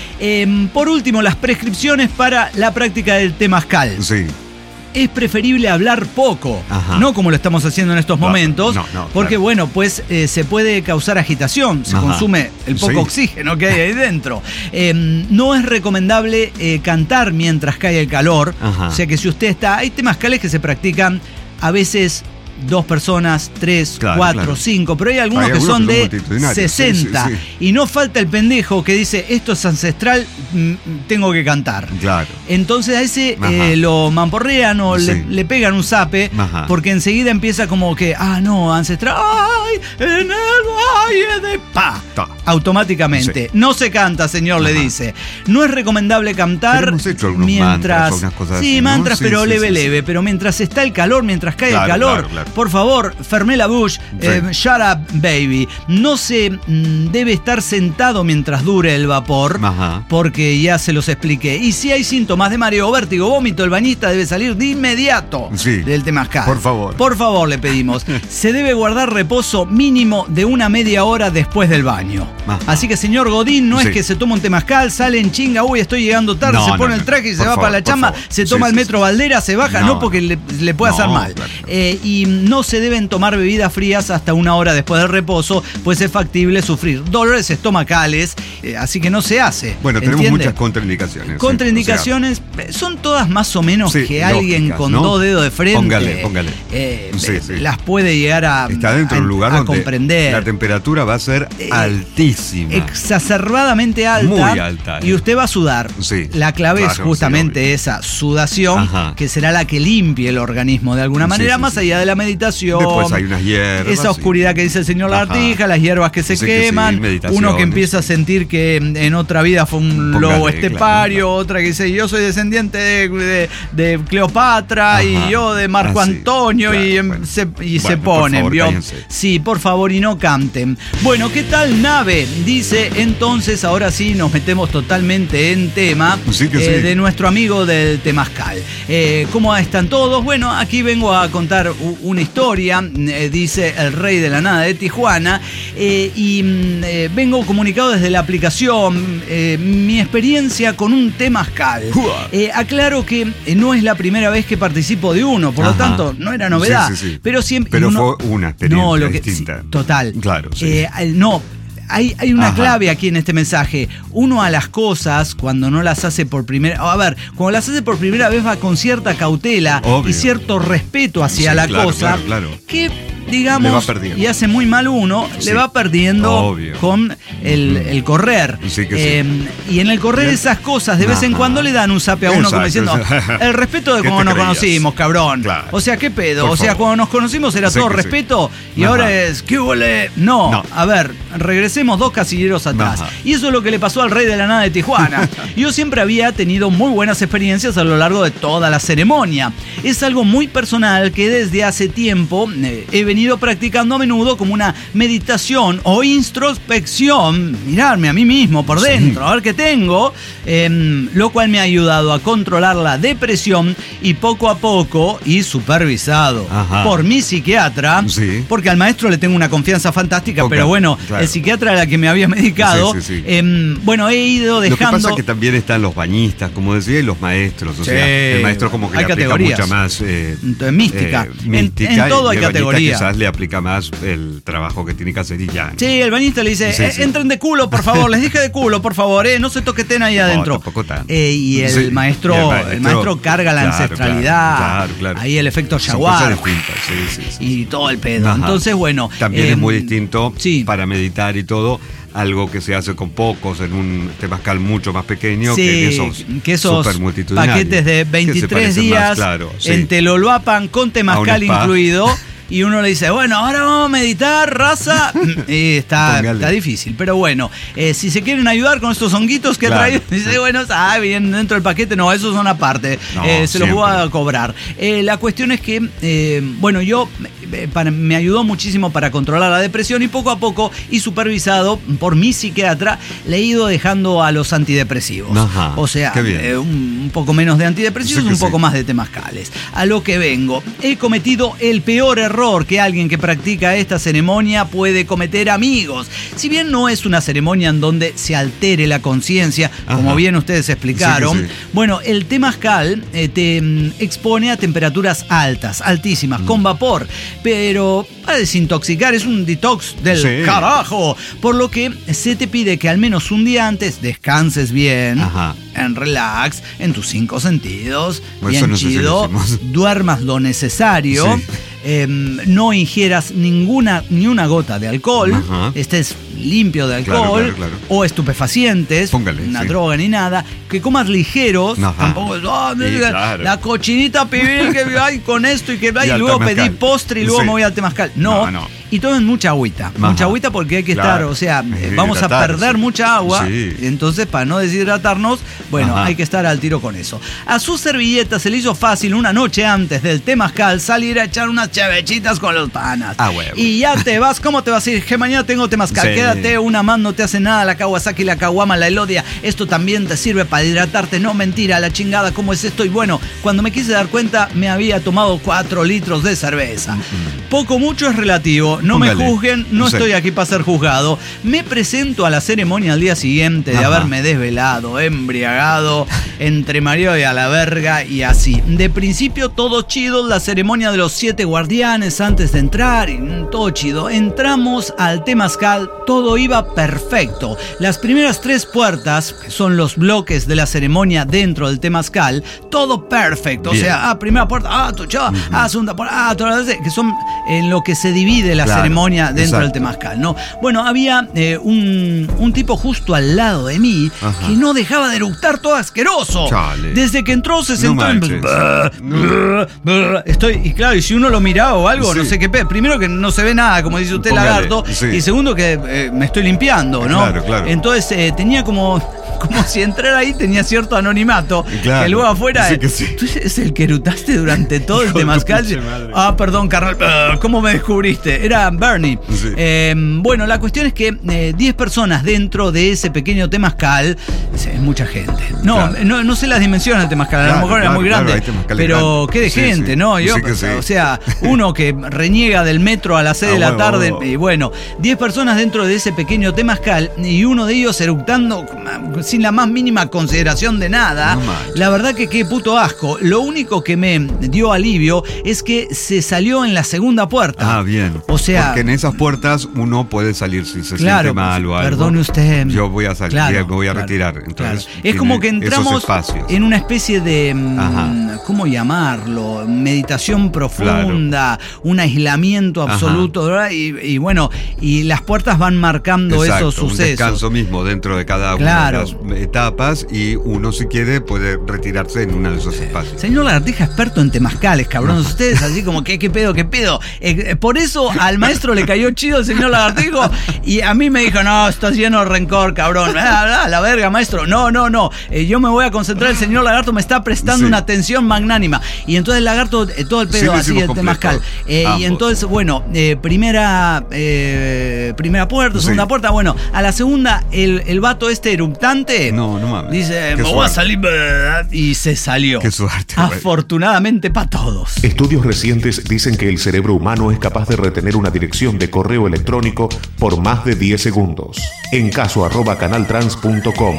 Eh, por último, las prescripciones para la práctica del temazcal. Sí. Es preferible hablar poco, Ajá. no como lo estamos haciendo en estos No, momentos, no, no, porque claro. bueno, pues eh, se puede causar agitación, se Ajá. consume el poco Sí. oxígeno que hay ahí dentro. Eh, no es recomendable eh, cantar mientras cae el calor, Ajá. o sea que si usted está, hay temazcales que se practican a veces dos personas, tres, Claro, cuatro, claro. cinco, pero hay algunos Hay que algunos son que son de multitudinarios, sí, sesenta. sí, sí. Y no falta el pendejo que dice, esto es ancestral, mm, tengo que cantar. Claro. Entonces a ese Ajá. eh, lo mamporrean o Sí. le, le pegan un zape, Ajá. porque enseguida empieza como que, ah, no, ancestral, ¡ay! En el valle de pa. Ta. Automáticamente. Sí. No se canta, señor, le Ajá. dice. No es recomendable cantar Pero hemos hecho algunos mientras. mantras o unas cosas sí, así, ¿no? mantras, Sí, pero sí, leve, sí, sí. leve. Pero mientras está el calor, mientras cae Claro, el calor, claro, claro. por favor, Fermela Bush, Sí. eh, shut up, baby. No se mm, debe estar sentado mientras dure el vapor, Ajá. porque ya se los expliqué. Y si hay síntomas de mareo, vértigo, vómito, el bañista debe salir de inmediato Sí. del temazcal. Por favor. Por favor, le pedimos. Se debe guardar reposo mínimo de una media hora después del baño. Ajá. Así que, señor Godín, no Sí. es que se toma un temazcal, sale en chinga, uy, estoy llegando tarde, No, se no, pone el no. traje y se Por va favor, para la por chamba, favor. se Sí, toma sí, el sí. metro Valdera, se baja, no, No, porque no. le, le puede No, hacer mal. claro, claro. Eh, y no se deben tomar bebidas frías hasta una hora después del reposo, pues es factible sufrir dolores estomacales, eh, así que no se hace. Bueno, tenemos ¿entiende? muchas contraindicaciones. sí. Contraindicaciones, eh, son todas más o menos Sí, que alguien lógicas, con ¿no? dos dedos de frente Póngale, póngale. eh, Sí, eh, sí. las puede llegar a, Está dentro a- de un lugar a donde comprender. la temperatura va a ser Eh, altísima. Exacerbadamente alta, Muy alta, y eh. usted va a sudar. Sí. La clave es Claro, justamente sí, obvio. esa sudación, Ajá. que será la que limpie el organismo de alguna Sí, manera, sí, más sí. allá de la meditación. Después hay unas hierbas. Esa sí. oscuridad que dice el señor Ajá. Lagartija, las hierbas que se Sí, que sí, queman, meditaciones. uno que empieza a sentir que en otra vida fue un Póngale, lobo estepario, claro, claro. otra que dice yo soy descendiente de, de- de Cleopatra Ajá. y yo de Marco Ah, sí. Antonio y, Claro, em, bueno. se, y se Bueno, por ponen, favor, ¿vio? cállense. Sí, por favor, y no canten. Bueno, ¿qué tal nave? Dice entonces, ahora sí nos metemos totalmente en tema Sí que eh, sí. de nuestro amigo del temazcal. Eh, ¿Cómo están todos? Bueno, aquí vengo a contar u- una historia, eh, dice el rey de la nada de Tijuana, eh, y mm, eh, vengo comunicado desde la aplicación eh, mi experiencia con un temazcal. Uah. Eh, aclaro que eh, no es la primera vez que participo de uno, por lo Ajá. tanto, no era novedad. Sí, sí, sí. Pero siempre. Pero uno- fue una experiencia no, lo que, distinta. sí, total. Claro, sí. Eh, al- no. Hay, hay una Ajá. clave aquí en este mensaje. Uno a las cosas, cuando no las hace por primera... A ver, cuando las hace por primera vez va con cierta cautela Obvio. y cierto respeto hacia Sí, la claro, cosa, claro, claro. que, Le digamos, va perdiendo. y hace muy mal uno, Sí. le va perdiendo Obvio. con el, el correr. Sí que sí. Eh, y en el correr Bien. esas cosas, de vez en Ajá. cuando le dan un zape a uno como Exacto. diciendo, el respeto de ¿Qué cuando te nos creías? conocimos, cabrón. Claro. O sea, ¿qué pedo? Por o sea, favor. cuando nos conocimos era Sí todo que sí. respeto y Ajá. ahora es, ¿qué huele? No. No. A ver, regresemos dos casilleros atrás. Ajá. Y eso es lo que le pasó al rey de la nada de Tijuana. Yo siempre había tenido muy buenas experiencias a lo largo de toda la ceremonia. Es algo muy personal que desde hace tiempo eh, he venido practicando a menudo como una meditación o introspección, mirarme a mí mismo por dentro, a ver qué tengo, em, lo cual me ha ayudado a controlar la depresión y poco a poco, y supervisado Ajá. por mi psiquiatra, Sí. porque al maestro le tengo una confianza fantástica, Ok, pero bueno, claro. el psiquiatra a la que me había medicado, Sí, sí, sí. em, bueno, he ido Lo que dejando... pasa es que también están los bañistas, como decía, y los maestros. O Sí. sea, el maestro como que Hay le aplica categorías. mucha más eh, Entonces, mística. eh, En- mística en todo y hay el bañista categorías. que quizás le aplica más el trabajo que tiene que hacer y ya, ¿no? Sí, el bañista le dice, Sí, eh, sí. entren de culo, por favor, les dije de culo, por favor, eh, no se toqueten ahí adentro. No, tampoco tanto. Eh, y el, Sí, maestro, y el el maestro- maestro carga la claro, ancestralidad, claro, claro. ahí el efecto Son jaguar cosas distintas, sí, sí, sí. y todo el pedo. Ajá. Entonces, bueno. También eh, es muy distinto sí. para meditar y todo, algo que se hace con pocos en un temazcal mucho más pequeño Sí, que en esos, que esos supermultitudinarios, paquetes de que se veintitrés parecen días más, claro, sí. en Telolhuapan con temazcal A un spa. incluido. Y uno le dice, bueno, ahora vamos a meditar, raza. Y está, Póngale. está difícil. Pero bueno, eh, si se quieren ayudar con estos honguitos que Claro. traen, dice, bueno, ah, vienen dentro del paquete. No, esos son aparte. No, Eh, se los voy siempre. a cobrar. Eh, la cuestión es que, eh, bueno, yo eh, para- me ayudó muchísimo para controlar la depresión y poco a poco, y supervisado por mi psiquiatra, le he ido dejando a los antidepresivos. Ajá, O sea, qué bien. eh, un, un poco menos de antidepresivos, Sí que un poco sí. más de temazcales. A lo que vengo, he cometido el peor error que alguien que practica esta ceremonia puede cometer, amigos. Si bien no es una ceremonia en donde se altere la conciencia, como Ajá. bien ustedes explicaron, Sí que sí. bueno, el temazcal eh, te mm, expone a temperaturas altas, altísimas, Mm. con vapor, pero para desintoxicar es un detox del Sí. carajo, por lo que se te pide que al menos un día antes descanses bien, Ajá. en relax, en tus cinco sentidos, Eso bien no sé si lo chido, hicimos. duermas lo necesario, Sí. eh, no ingieras ninguna ni una gota de alcohol, Ajá. estés limpio de Claro, alcohol claro, claro. o estupefacientes, Póngale, una sí. droga ni nada, que comas ligeros, Ajá. tampoco es, "Ah, Sí, mira, claro. la cochinita pibil que hay con esto y que Y y al luego pedí temazcal. postre y luego Sí. me voy al temazcal. No, No, no. y tomen mucha agüita, Ajá. mucha agüita porque hay que Claro. estar, o sea, eh, Sí, vamos a hidratarse. perder mucha agua, Sí. entonces para no deshidratarnos, bueno, Ajá. hay que estar al tiro con eso. A su servilleta se le hizo fácil una noche antes del temazcal salir a echar unas chevechitas con los panas. Ah, huevo. Y ya te vas, ¿cómo te vas a ir? Que mañana tengo temazcal, Sí. quédate, una más no te hace nada, la Kawasaki, la Kawama, la Elodia, esto también te sirve para hidratarte, no mentira, la chingada, ¿cómo es esto? Y bueno, cuando me quise dar cuenta me había tomado cuatro litros de cerveza. Poco, mucho es relativo, no me Póngale. juzguen, no Sí. estoy aquí para ser juzgado. Me presento a la ceremonia al día siguiente de Ajá. haberme desvelado, embriagado, entre Mario y a la verga y así. De principio todo chido, la ceremonia de los siete guardianes antes de entrar, y mm, todo chido. Entramos al temazcal, todo iba perfecto. Las primeras tres puertas, que son los bloques de la ceremonia dentro del temazcal, todo perfecto. O Bien. sea, ah, primera puerta, ah, tu chava, ah, segunda puerta, ah, todas las que son en lo que se divide la Claro, ceremonia dentro del exacto. temazcal, ¿no? Bueno, había eh, un, un tipo justo al lado de mí Ajá. que no dejaba de eructar todo asqueroso. Chale. Desde que entró se No sentó en... manches. Brr, brr. Estoy, y claro, y si uno lo miraba o algo, Sí. no sé qué pe- primero que no se ve nada, como dice usted, Póngale, lagarto, sí. y segundo que eh, me estoy limpiando, ¿no? Claro, claro. Entonces eh, tenía como, como si entrar ahí tenía cierto anonimato, Claro. que luego afuera, Sí que sí. ¿tú eres el que eructaste durante todo el Hijo de temazcal? pinche madre. Ah, perdón, carnal, ah, ¿cómo me descubriste? Era Bernie. Sí. Eh, bueno, la cuestión es que eh, diez personas dentro de ese pequeño temazcal es, es mucha gente. No, Claro. no, no sé las dimensiones del temazcal, a lo Claro, mejor era claro, muy claro, grande, hay temazcales pero grandes. qué de Sí, gente, sí. ¿no? Yo, Sí que sí. O sea, uno que reniega del metro a las seis Ah, de la huevo, tarde, huevo. y bueno, diez personas dentro de ese pequeño temazcal y uno de ellos eructando sin la más mínima consideración de nada. No manches. La verdad que qué puto asco. Lo único que me dio alivio es que se salió en la segunda puerta. Ah, bien. O sea, porque en esas puertas uno puede salir si se claro, siente mal o algo. perdone usted. Yo voy a salir, Claro, me voy a claro, retirar. Entonces, claro. Es como que tiene esos entramos espacios. en una especie de, mm, Ajá. ¿cómo llamarlo? Meditación profunda, un aislamiento Ajá. absoluto, ¿verdad? Y, y bueno, y las puertas van marcando Exacto, esos un sucesos. descanso mismo dentro de cada Claro. una de las etapas y uno si quiere puede retirarse en uno de esos espacios. Señor Lagartija, experto en temazcales, cabrón. Ustedes así como, ¿qué, qué pedo, qué pedo? Eh, por eso al maestro le cayó chido el señor Lagartijo y a mí me dijo, no, estás lleno de rencor, cabrón. Ah, ah, la verga, maestro. No, no, no. Eh, yo me voy a concentrar. El señor Lagarto me está prestando Sí. una atención magnánima. Y entonces el Lagarto, eh, todo el Sí, pedo lo así, hicimos el completo, temazcal. Eh, y ambos. entonces, bueno, eh, primera, eh, primera puerta, segunda Sí. puerta. Bueno, a la segunda, el, el vato este eruptante No, no mames. dice, Qué me voy a suerte. salir. Y se salió. Qué suerte, güey. Afortunadamente para todos. Estudios recientes dicen que el cerebro humano es capaz de retener una dirección de correo electrónico por más de diez segundos. En caso arroba canaltrans punto com.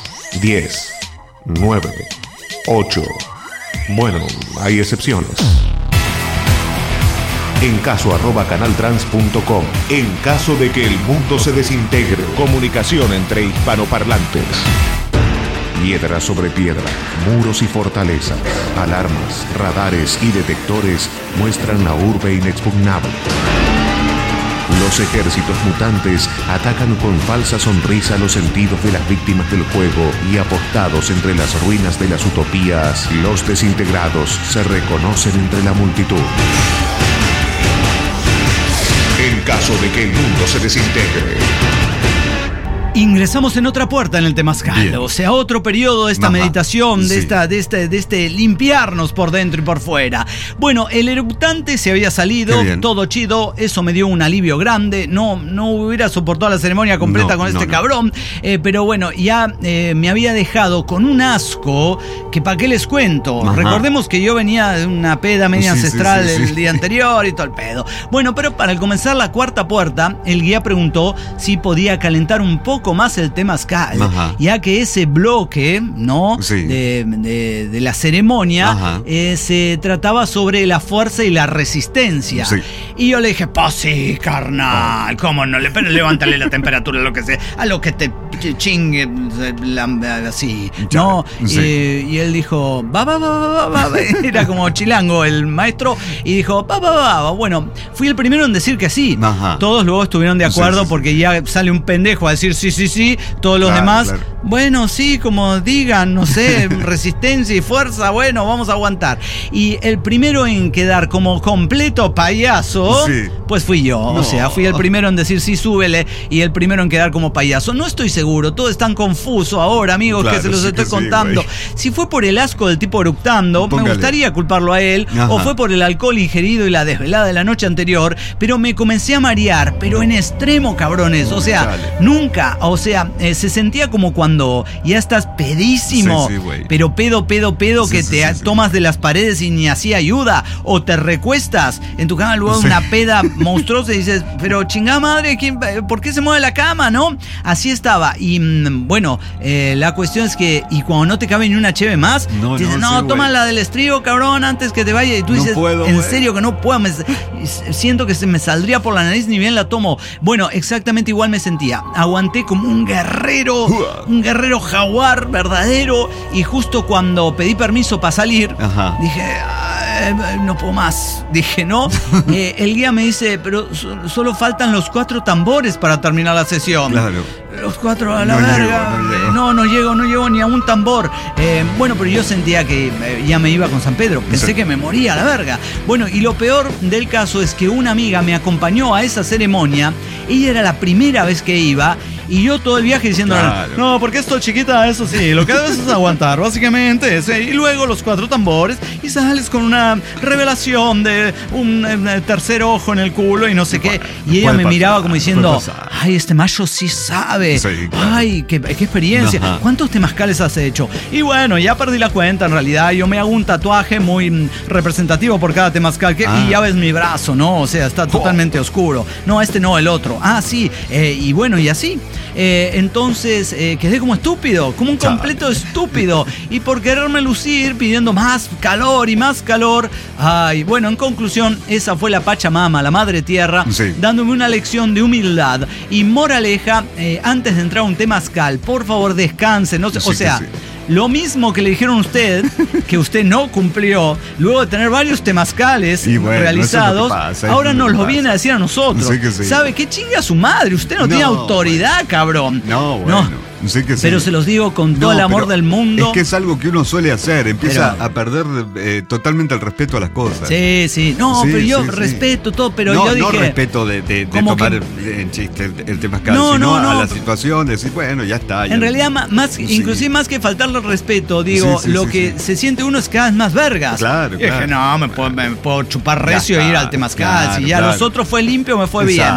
diez, nueve, ocho. Bueno, hay excepciones. En caso arroba canaltrans punto com. En caso de que el mundo se desintegre. Comunicación entre hispanoparlantes. Piedra sobre piedra, muros y fortalezas, alarmas, radares y detectores muestran la urbe inexpugnable. Los ejércitos mutantes atacan con falsa sonrisa los sentidos de las víctimas del juego y apostados entre las ruinas de las utopías, los desintegrados se reconocen entre la multitud. En caso de que el mundo se desintegre. Ingresamos en otra puerta en el Temazcal, bien. O sea, otro periodo de esta Ajá, meditación, de, sí. esta, de, este, de este limpiarnos por dentro y por fuera. Bueno, el eruptante se había salido, todo chido, eso me dio un alivio grande, no, no hubiera soportado la ceremonia completa no, con este no, cabrón, no. Eh, pero bueno, ya eh, me había dejado con un asco que para qué les cuento. Ajá. Recordemos que yo venía de una peda media sí, ancestral sí, sí, sí, el sí. día anterior y todo el pedo. Bueno, pero para comenzar la cuarta puerta, el guía preguntó si podía calentar un poco más el Temazcal, Ajá. ya que ese bloque, ¿no? Sí. De, de, de la ceremonia eh, se trataba sobre la fuerza y la resistencia. Sí. Y yo le dije, pues sí, carnal, oh. ¿cómo no? Le, pero levántale la temperatura, lo que sea, a lo que te chingue, así, ¿no? Sí. Eh, y él dijo, va, va, va, va, va, era como chilango el maestro, y dijo, va, va, va, va. Bueno, fui el primero en decir que sí. Ajá. Todos luego estuvieron de acuerdo sí, sí, porque sí. ya sale un pendejo a decir sí, sí, sí, todos los claro, demás, claro. bueno, sí, como digan, no sé, resistencia y fuerza, bueno, vamos a aguantar. Y el primero en quedar como completo payaso, sí. pues fui yo. No. O sea, fui el primero en decir sí, súbele, y el primero en quedar como payaso. No estoy seguro, todo es tan confuso ahora, amigos, claro, que se los sí estoy contando. Sí, si fue por el asco del tipo eructando, Póngale. me gustaría culparlo a él, Ajá. o fue por el alcohol ingerido y la desvelada de la noche anterior, pero me comencé a marear, pero en extremo, cabrones. O sea, Dale. nunca, o sea, eh, se sentía como cuando ya estás pedísimo, sí, sí, pero pedo, pedo, pedo, sí, que sí, te sí, tomas sí. de las paredes y ni así ayuda, o te recuestas en tu cama luego sí. una peda monstruosa y dices, pero chingada madre, ¿quién, ¿por qué se mueve la cama, no? Así estaba. Y bueno, eh, la cuestión es que, y cuando no te cabe ni una cheve más, no, dices, no, no sí, toma wey. la del estribo, cabrón, antes que te vaya. Y tú no dices, puedo, en wey. serio que no puedo, me, siento que se me saldría por la nariz, ni bien la tomo. Bueno, exactamente igual me sentía. Aguanté como un guerrero, un guerrero jaguar verdadero, y justo cuando pedí permiso para salir, Ajá. dije, no puedo más. Dije, no. eh, el guía me dice, pero so, solo faltan los cuatro tambores para terminar la sesión. Claro. Los cuatro a la no verga. Llego, no, llego. no, no llego, no llego ni a un tambor. Eh, bueno, pero yo sentía que eh, ya me iba con San Pedro. Pensé sí. que me moría a la verga. Bueno, y lo peor del caso es que una amiga me acompañó a esa ceremonia. Ella era la primera vez que iba. Y yo todo el viaje diciendo, claro. no, porque esto chiquita, eso sí, lo que debes es aguantar, básicamente. Ese. Y luego los cuatro tambores y sales con una revelación de un, un tercer ojo en el culo y no sé qué. Y ella me pasar, miraba como diciendo, ay, este macho sí sabe. Sí, claro. Ay, qué, qué experiencia. Ajá. ¿Cuántos temazcales has hecho? Y bueno, ya perdí la cuenta en realidad. Yo me hago un tatuaje muy representativo por cada temazcal. Que, ah. Y ya ves mi brazo, ¿no? O sea, está totalmente oh. oscuro. No, este no, el otro. Ah, sí. Eh, y bueno, y así. Eh, entonces eh, quedé como estúpido, como un completo estúpido. Y por quererme lucir, pidiendo más calor y más calor. Ay, bueno, en conclusión, esa fue la Pachamama, la Madre Tierra, sí. dándome una lección de humildad. Y moraleja, eh, antes de entrar a un temazcal, por favor descanse. No sé, sí, o sea... Sí. Lo mismo que le dijeron a usted, que usted no cumplió, luego de tener varios temazcales bueno, realizados, pasa, ahora nos lo pasa. viene a decir a nosotros. Sí sí. ¿Sabe qué chinga su madre? Usted no, no tiene autoridad, bueno. cabrón. No, bueno. No. Sí que sí. Pero se los digo con todo no, el amor del mundo. Es que es algo que uno suele hacer. Empieza pero, a perder eh, totalmente el respeto a las cosas. Sí, sí. No, sí, pero yo sí, respeto sí. todo, pero no, yo dije... No respeto de, de, de tomar que, en chiste el, el temazcal, no, sino no, no, a la situación, decir, bueno, ya está. Ya en realidad, más, sí. inclusive más que faltarle respeto, digo, sí, sí, lo sí, que sí. se siente uno es cada vez más vergas. Claro, y claro. dije, no, me puedo, me puedo chupar recio e ir al temazcal. Claro, si ya claro. los otros fue limpio, me fue Exacto. bien.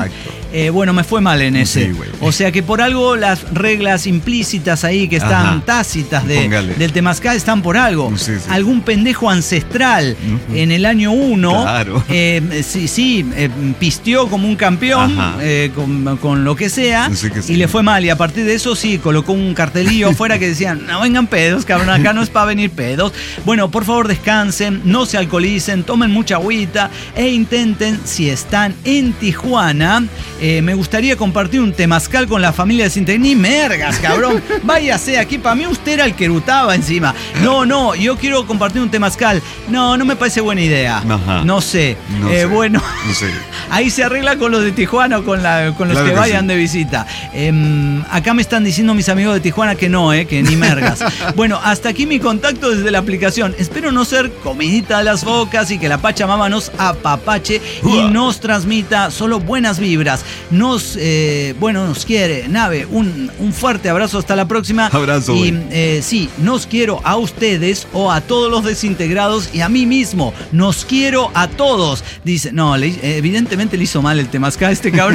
Eh, bueno, me fue mal en ese. Sí, güey. O sea que por algo las reglas implícitas ahí que están Ajá. tácitas de, Póngale. del temazcal están por algo. Sí, sí. Algún pendejo ancestral Ujú. en el año uno, Claro. eh, sí, sí eh, pisteó como un campeón eh, con, con lo que sea Sí que sí. y le fue mal. Y a partir de eso sí, colocó un cartelillo afuera que decían, no vengan pedos, cabrón, acá no es para venir pedos. Bueno, por favor descansen, no se alcoholicen, tomen mucha agüita e intenten, si están en Tijuana, eh, me gustaría compartir un temazcal con la familia de Sinter. Ni mergas, cabrón. Váyase aquí, para mí usted era el que erutaba encima. No, no, yo quiero compartir un temazcal. No, no me parece buena idea. Ajá. No sé. No Eh, sé. bueno, No sé. ahí se arregla con los de Tijuana o con, la, con los Claro que, que vayan sí. de visita. Eh, acá me están diciendo mis amigos de Tijuana que no, eh, que ni mergas. Bueno, hasta aquí mi contacto desde la aplicación. Espero no ser comidita de las focas y que la Pachamama nos apapache y Uah. nos transmita solo buenas vibras. Nos, eh, bueno, nos quiere. Nave, un, un fuerte abrazo, hasta la próxima. Abrazo, Y güey. eh, sí, nos quiero a ustedes o a todos los desintegrados y a mí mismo. Nos quiero a todos. Dice, no, le- evidentemente le hizo mal el temazcal a este cabrón.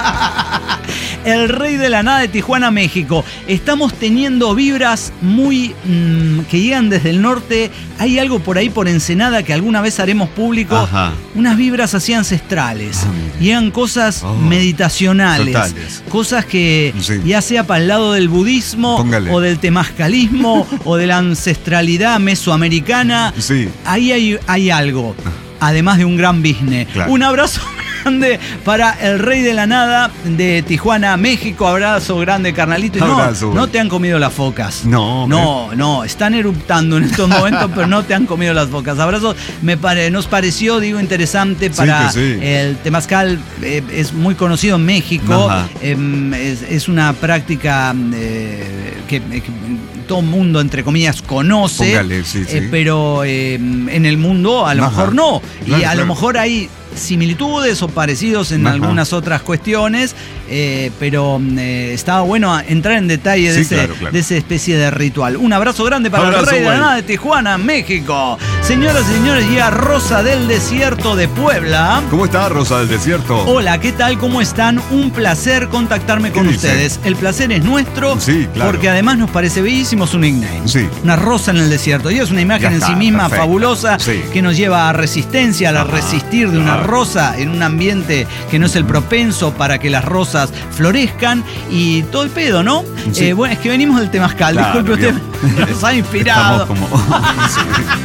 El rey de la nada de Tijuana, México. Estamos teniendo vibras muy mmm, que llegan desde el norte. Hay algo por ahí por Ensenada que alguna vez haremos público. Ajá. Unas vibras así ancestrales. Ah, mire. Llegan cosas Oh, meditacionales. totales. Cosas que Sí. ya sea para el lado del budismo Póngale. o del temazcalismo o de la ancestralidad mesoamericana. Sí. Ahí hay, hay algo. Además de un gran business. Claro. Un abrazo grande para el rey de la nada de Tijuana, México. Abrazo grande, carnalito. Y no, Abrazo, güey. no te han comido las focas. No, No, no. Están eruptando en estos momentos, pero no te han comido las focas. Abrazo. Me pare, nos pareció, digo, interesante para que sí. el temazcal. Eh, es muy conocido en México. Ajá. Em, es, es una práctica eh, que, que todo el mundo, entre comillas, conoce. Póngale, sí, sí. eh, pero eh, en el mundo a lo Ajá. mejor no. Y Claro, a lo claro. mejor hay similitudes o parecidos en Ajá. algunas otras cuestiones, eh, pero eh, estaba bueno entrar en detalle de, Sí, ese, claro, claro. de esa especie de ritual. Un abrazo grande para Abrazo, el rey de la güey. nada de Tijuana, México. Señoras y señores, llega Rosa del Desierto de Puebla. ¿Cómo está Rosa del Desierto? Hola, ¿qué tal? ¿Cómo están? Un placer contactarme ¿Qué con dice? ustedes. El placer es nuestro. Sí, claro. Porque además nos parece bellísimo su nickname. Sí. Una rosa en el desierto. Y es una imagen Ya en está, sí misma perfecto. fabulosa Sí. que nos lleva a resistencia, a la Ajá, resistir de una claro. rosa en un ambiente que no es el propenso para que las rosas florezcan y todo el pedo, ¿no? Sí. Eh, bueno, es que venimos del temazcal. Claro, Disculpe usted, bien. nos ha inspirado. Estamos como... Sí.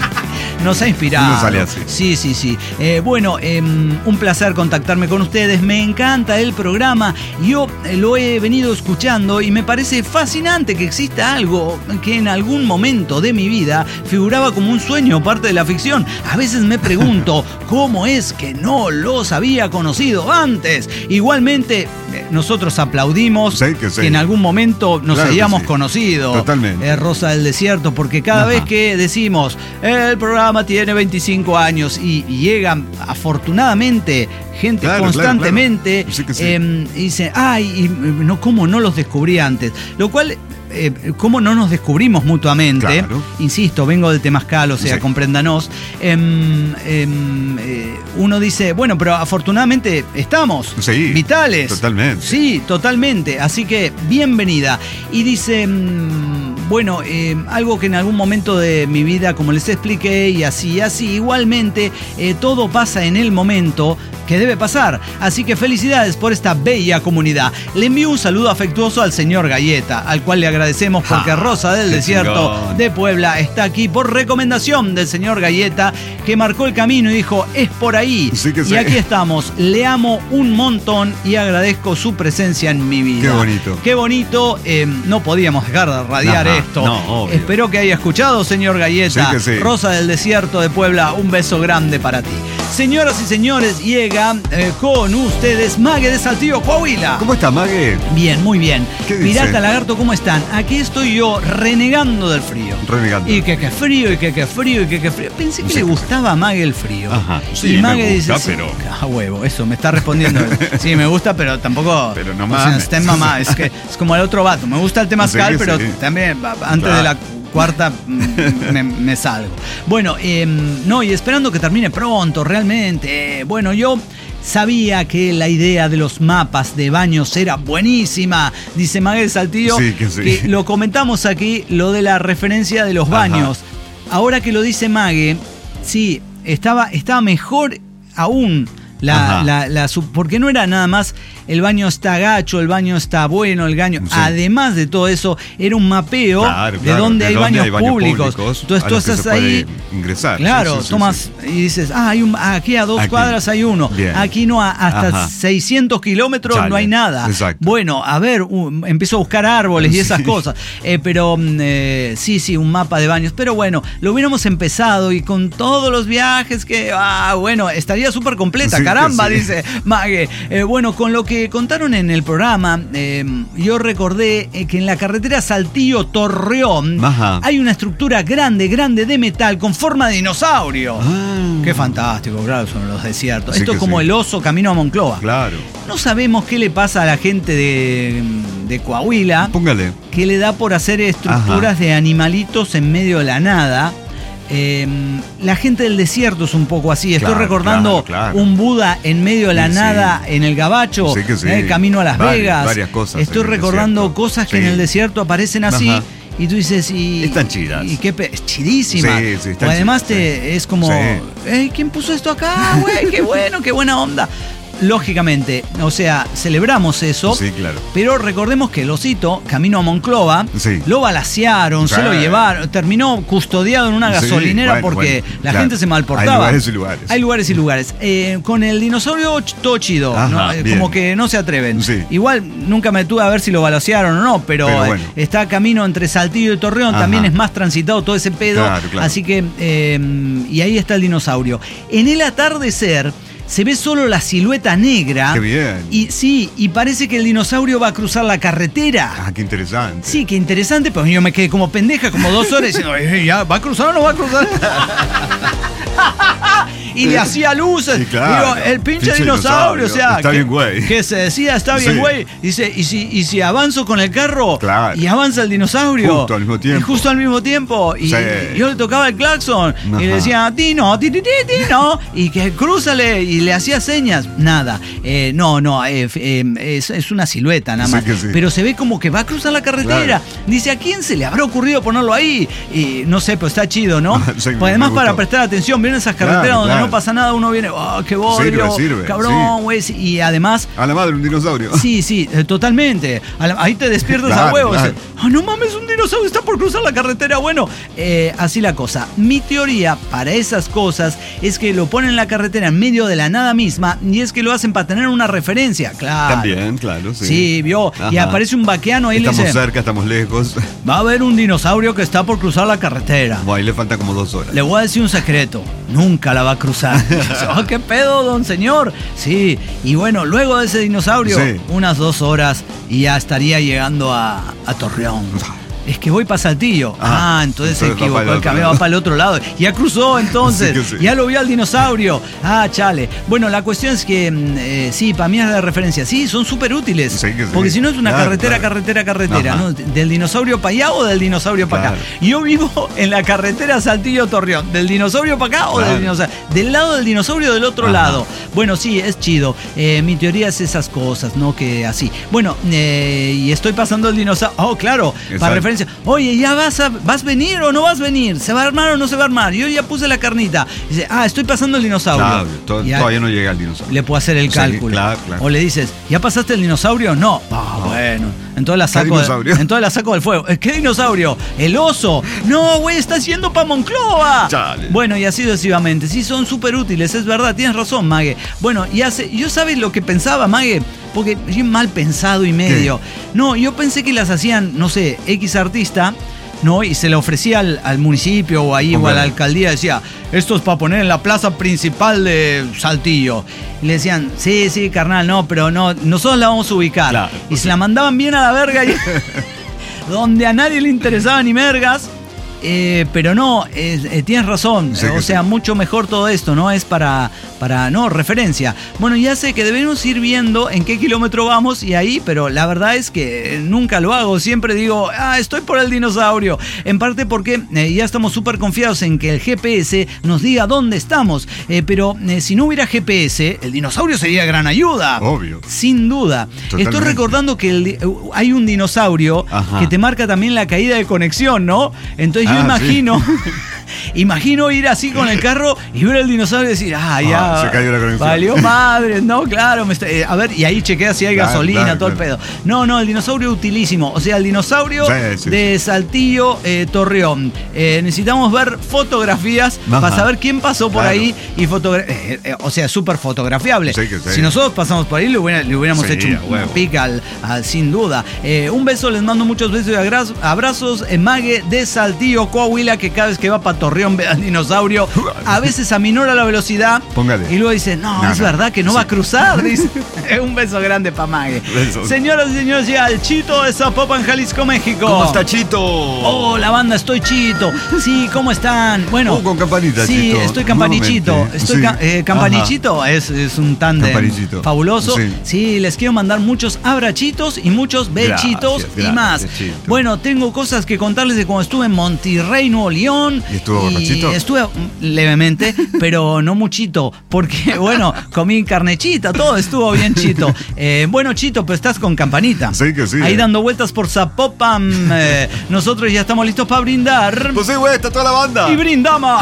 Nos ha inspirado. Uno sale así. Sí, sí, sí. Eh, bueno, eh, un placer contactarme con ustedes. Me encanta el programa. Yo eh, lo he venido escuchando y me parece fascinante que exista algo que en algún momento de mi vida figuraba como un sueño o parte de la ficción. A veces me pregunto cómo es que no los había conocido antes. Igualmente, eh, nosotros aplaudimos Sí, que sí. en algún momento nos Claro que hayamos sí. conocido. Totalmente. Eh, Rosa del Desierto, porque cada Ajá. vez que decimos el programa tiene veinticinco años y, y llegan afortunadamente gente Claro, constantemente claro, claro. Sí que sí. eh, y dice, ay, y, no, ¿cómo no los descubrí antes? Lo cual, eh, ¿cómo no nos descubrimos mutuamente? Claro. Insisto, vengo del temazcal, o sea, Sí. compréndanos. Em, em, eh, uno dice, bueno, pero afortunadamente estamos Sí, vitales. totalmente. Sí, totalmente. Así que, bienvenida. Y dice, mm, bueno, eh, algo que en algún momento de mi vida, como les expliqué, y así, así, igualmente, eh, todo pasa en el momento que debe pasar. Así que felicidades por esta bella comunidad. Le envío un saludo afectuoso al señor Galleta, al cual le agradecemos porque Ja, Rosa del qué Desierto chingón. de Puebla está aquí por recomendación del señor Galleta, que marcó el camino y dijo, es por ahí. Sí que y sí. aquí estamos. Le amo un montón y agradezco su presencia en mi vida. Qué bonito. Qué bonito. Eh, no podíamos dejar de radiar Ajá, esto. no, obvio. Espero que haya escuchado, señor Galleta. Sí que sí. Rosa del Desierto de Puebla, un beso grande para ti. Señoras y señores, llega eh, con ustedes Mague de Saltillo, Coahuila. ¿Cómo está, Mague? Bien, muy bien. ¿Qué dice? Pirata Lagarto, ¿cómo están? Aquí estoy yo renegando del frío. Renegando. Y que qué frío, y que qué frío, y que qué frío. Pensé que Sí, le sí. gustaba a Mague el frío. Ajá. y Sí, me Mague gusta, dice, pero- ah, huevo, eso, me está respondiendo. Sí, me gusta, pero tampoco... Pero no o sea, mames. está en mamá. Es que es como el otro vato. Me gusta el temazcal, Sí, pero sí. también, va- antes Claro. de la cuarta me, me salgo. Bueno, eh, no, y esperando que termine pronto, realmente. Eh, bueno, yo sabía que la idea de los mapas de baños era buenísima, dice Maguel Saltillo, sí, que, sí. que lo comentamos aquí, lo de la referencia de los baños. Ajá. Ahora que lo dice Mague, sí, estaba, estaba mejor aún. La, la, la, porque no era nada más el baño está gacho, el baño está bueno, el baño. Sí. Además de todo eso, era un mapeo claro, de claro, dónde de hay, dónde baños, hay baños públicos. públicos. Entonces tú estás ahí. Ingresar. Claro, sí, sí, tomas sí, sí. y dices, ah, hay un, aquí a dos aquí. cuadras hay uno. Bien. Aquí no, a, hasta Ajá. seiscientos kilómetros Chale. No hay nada. Exacto. Bueno, a ver, um, empiezo a buscar árboles y esas sí. cosas. Eh, pero eh, sí, sí, un mapa de baños. Pero bueno, lo hubiéramos empezado y con todos los viajes que, ah, bueno, estaría súper completa. Sí, caramba, sí. dice Mague. Eh, bueno, con lo que contaron en el programa, eh, yo recordé eh, que en la carretera Saltillo-Torreón Ajá. hay una estructura grande, grande de metal con forma de dinosaurio. Ah. Qué fantástico, claro, son los desiertos. Sí Esto es como sí. el oso camino a Monclova. Claro. No sabemos qué le pasa a la gente de, de Coahuila. Póngale. Que le da por hacer estructuras Ajá. de animalitos en medio de la nada. Eh, la gente del desierto es un poco así. Estoy claro, recordando claro, claro. un Buda en medio de la sí, nada sí. en el Gabacho, sí sí. eh, camino a Las varias, Vegas. Varias cosas Estoy recordando desierto. cosas que sí. en el desierto aparecen así. Ajá. Y tú dices, y. Están chidas. Y qué pe- chidísima. Sí, sí, están o además chidas, te, sí. es como, sí. ¿quién puso esto acá, güey? Qué bueno, qué buena onda. Lógicamente, o sea, celebramos eso, sí, claro. pero recordemos que el osito, camino a Monclova, sí. lo balacearon, claro. se lo llevaron, terminó custodiado en una gasolinera sí, bueno, porque bueno, la claro. gente se malportaba. Hay lugares y lugares. Hay lugares y lugares. Eh, con el dinosaurio todo chido, Ajá, ¿no? como que no se atreven. Sí. Igual nunca me detuve a ver si lo balacearon o no, pero, pero bueno. está camino entre Saltillo y Torreón, Ajá. también es más transitado todo ese pedo, claro, claro. así que, eh, y ahí está el dinosaurio. En el atardecer se ve solo la silueta negra. Qué bien. Y sí, y parece que el dinosaurio va a cruzar la carretera. Ah, qué interesante. Sí, qué interesante, pero yo me quedé como pendeja, como dos horas diciendo, ¿ya va a cruzar o no va a cruzar? Y le hacía luces. Sí, claro. Digo, el pinche, pinche dinosaurio, dinosaurio, o sea, está que, bien, güey. Que se decía, está bien, güey. Sí. Dice, ¿y si, y si avanzo con el carro? Claro. Y avanza el dinosaurio. Justo al mismo tiempo. Y justo al mismo tiempo. Y, sí. y yo le tocaba el claxon. Ajá. Y le decía, Tino, ti, ti, ti, Tino. Y que crúzale. Y le hacía señas. Nada. Eh, no, no. Eh, eh, es, es una silueta nada más. Sí sí. Pero se ve como que va a cruzar la carretera. Claro. Dice, ¿a quién se le habrá ocurrido ponerlo ahí? Y no sé, pero está chido, ¿no? Sí, pues además para prestar atención, vienen esas carreteras claro, donde claro. no pasa nada, uno viene, oh, qué bodrio, sirve, sirve, cabrón, güey. Sí. Y además. A la madre, un dinosaurio. Sí, sí, totalmente. A la, ahí te despiertas claro, a huevos. Claro. Oh, no mames, un dinosaurio está por cruzar la carretera. Bueno, eh, así la cosa. Mi teoría para esas cosas es que lo ponen en la carretera en medio de la nada misma y es que lo hacen para tener una referencia, claro. También, claro, sí. Sí, vio. Ajá. Y aparece un vaqueano ahí. Estamos le dice, cerca, estamos lejos. Va a haber un dinosaurio que está por cruzar la carretera. Bueno, ahí le falta como dos horas. Le voy a decir un secreto. Nunca la va a cruzar. Oh, ¿qué pedo, don señor? Sí. Y bueno, luego de ese dinosaurio, sí. unas dos horas y ya estaría llegando a, a Torreón. Es que voy para Saltillo. Ah, ah entonces, entonces se equivocó el camino, va para el otro lado. Ya cruzó entonces, sí sí. ya lo vio al dinosaurio. Ah, chale. Bueno, la cuestión es que eh, sí, para mí es de referencia. Sí, son súper útiles. Sí, sí. Porque si no es una claro, carretera, claro. carretera, carretera, ¿no? Del dinosaurio para allá o del dinosaurio para claro. acá. Yo vivo en la carretera Saltillo-Torreón. ¿Del dinosaurio para acá o claro. del dinosaurio? Del lado del dinosaurio o del otro Ajá. lado. Bueno, sí, es chido. Eh, mi teoría es esas cosas, ¿no? Que así. Bueno, eh, y estoy pasando el dinosaurio. Oh, claro, Exacto. para referencia. Oye, ¿ya vas a vas a venir o no vas a venir? ¿Se va a armar o no se va a armar? Yo ya puse la carnita. Dice, ah, estoy pasando el dinosaurio. Claro, to- todavía no llega el dinosaurio. Le puedo hacer el o sea, cálculo. Claro, claro. O le dices, ¿ya pasaste el dinosaurio? No. Ah, no. Bueno. Entonces la saco. De, entonces la saco del fuego. ¿Qué dinosaurio? El oso. No, güey, está yendo para Monclova. Chale. Bueno, y así sucesivamente. Sí, son súper útiles, es verdad, tienes razón, Mague. Bueno, y hace, yo sabes lo que pensaba, Mague, porque yo mal pensado y medio. ¿Qué? No, yo pensé que las hacían, no sé, X artista, ¿no? Y se le ofrecía al, al municipio o ahí o a la alcaldía, decía, esto es para poner en la plaza principal de Saltillo. Y le decían, sí, sí, carnal, no, pero no, nosotros la vamos a ubicar. Claro, y se la mandaban bien a la verga y donde a nadie le interesaba ni mergas. Eh, pero no, eh, eh, tienes razón, Sí, o que sea, sí. mucho mejor todo esto, ¿no? Es para, para, no, referencia. Bueno, ya sé que debemos ir viendo en qué kilómetro vamos y ahí, pero la verdad es que nunca lo hago, siempre digo, ah, estoy por el dinosaurio, en parte porque eh, ya estamos súper confiados en que el G P S nos diga dónde estamos, eh, pero eh, si no hubiera G P S, el dinosaurio sería gran ayuda. Obvio. Sin duda. Totalmente. Estoy recordando que el- hay un dinosaurio Ajá. que te marca también la caída de conexión, ¿no? Entonces yo Ah, imagino, imagino ir así con el carro y ver al dinosaurio y decir, ah, ya. Ah, se cayó la conexión. Valió madre, no, claro. Me está- eh, a ver, y ahí chequea si hay Claro, gasolina, claro, todo claro. el pedo. No, no, el dinosaurio utilísimo. O sea, el dinosaurio Sí, sí, de Saltillo, eh, Torreón. Eh, necesitamos ver fotografías Ajá. para saber quién pasó por Claro. ahí y fotogra eh, eh, o sea, súper fotografiable. Sí, que sí. Si nosotros pasamos por ahí, le, hubiera- le hubiéramos Sí, hecho a un- una huevo. pica al- al- sin duda. Eh, un beso, les mando muchos besos y abrazos, abrazos en Mague de Saltillo, Coahuila, que cada vez que va para Torreón ve al dinosaurio. A veces aminora la velocidad. Póngale. Y luego dice, no, No, es no. verdad que no va a Sí. cruzar. Dice. Un beso grande para Mague. Besos. Señoras y señores, llega el Chito de Zapopan, Jalisco, México. ¿Cómo está Chito? Oh, la banda, estoy Chito. Sí, ¿cómo están? Bueno. Oh, con campanita, Sí, Chito. estoy campanichito. Nuevamente. Estoy Sí. ca- eh, campanichito. Es, es un tándem Campanichito. fabuloso. Sí. Sí, les quiero mandar muchos abrachitos y muchos bechitos Gracias, y gracias, más. Chito. Bueno, tengo cosas que contarles de cuando estuve en Monterrey, Nuevo León. ¿Y estuvo borrachito? Estuve mm, levemente, pero no muchito. Porque, bueno, comí carnechita, todo estuvo bien, Chito. Eh, bueno, Chito, pues estás con campanita. Sí, que sí, Ahí eh. dando vueltas por Zapopan. eh, nosotros ya estamos listos para brindar. Pues sí, güey, está toda la banda. Y brindamos.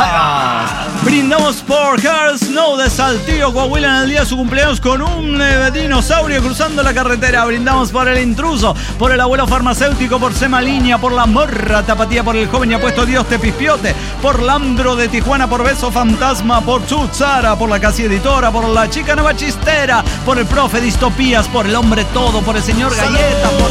Brindamos por Carl Snow de Saltillo, Coahuila, en el día de su cumpleaños con un eh, dinosaurio cruzando la carretera. Brindamos por el intruso, por el abuelo farmacéutico, por Sema Línea, por la morra tapatía, por el joven y apuesto Dios te pispiote, por Landro de Tijuana, por Beso Fantasma, por Tzutzara, por la Casi Editora, por la chica nueva chistera, por el profe Distopías, por el hombre todo, por el señor Galleta, por...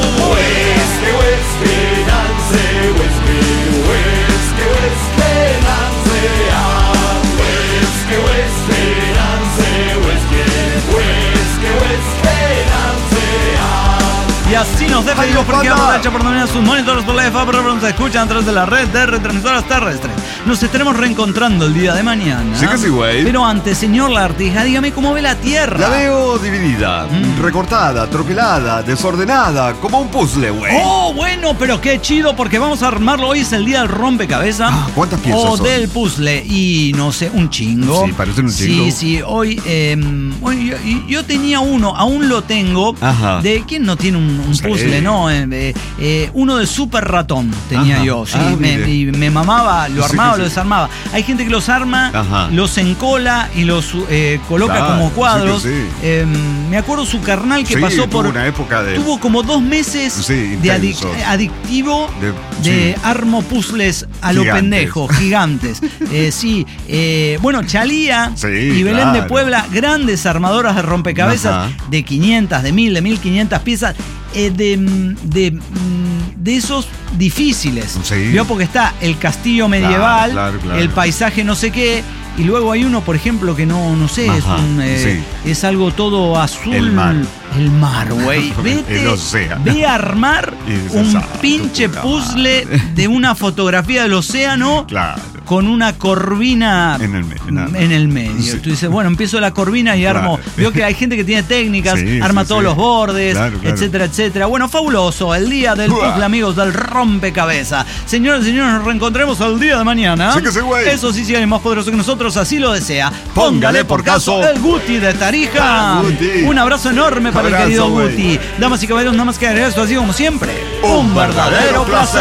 Y así nos despedimos porque vamos a echar por dominar sus monitores por la F A, pero nos escuchan a través de la red de retransmisoras terrestres. Nos estaremos reencontrando el día de mañana. Sí que sí, güey. Pero antes, señor Lartija, dígame cómo ve la Tierra. La veo dividida, Mm. recortada, troquelada, desordenada, como un puzzle, güey. Oh, bueno, pero qué chido, porque vamos a armarlo. Hoy es el día del rompecabezas. Ah, ¿cuántas piezas O son? del puzzle. Y no sé, un chingo. Sí, parecen un chingo. Sí, sí. Hoy, eh, bueno, yo, yo tenía uno, aún lo tengo. Ajá. ¿De quién no tiene un, un Sí. puzzle, no? Eh, eh, eh, uno de Super Ratón tenía Ajá. yo. Sí, Ah, me, mire. y me mamaba, lo Sí, armaba, sí, lo sí. desarmaba. Hay gente que los arma, Ajá. los encola y los eh, coloca Claro, como sí que cuadros. sí. Eh, me acuerdo su carnal que Sí, pasó tuvo por. una época de- Tuvo como dos meses Sí, de adic- intensos. adictivo de, De- sí. armo puzzles a lo Gigantes. pendejo, gigantes. Eh, sí, eh, bueno, Chalía Sí, y Belén de claro. Puebla, grandes armadoras de rompecabezas Ajá. de quinientas, de mil, de mil quinientas piezas, eh, de, de, mm, de esos difíciles. Sí. ¿Vio? Porque está el castillo medieval, claro, claro. el paisaje no sé qué. Y luego hay uno, por ejemplo, que no, no sé, es, Ajá, un, eh, es algo todo azul. El mar. El mar, güey. Vete, El océano. ve a armar Y dices, un "Ah, pinche puta puzzle de una fotografía del océano Claro. con una corvina En el medio, nada más. en el medio. Sí. Tú dices, bueno, empiezo la corvina y Claro. armo. Veo que hay gente que tiene técnicas, Sí, arma sí, todos sí. los bordes, Claro, claro. etcétera, etcétera. Bueno, fabuloso. El día del Uah. puzzle, amigos, del rompecabezas. Señores y señores, nos reencontremos el día de mañana. Sí que sí, güey. Eso sí, si alguien más poderoso que nosotros así lo desea. Póngale por caso. el Guti de Tarija. Ah, Guti. Un abrazo enorme para Abrazo, el querido güey. Guti. Damas y caballeros, nada más que agregar esto, así como siempre. Un verdadero placer.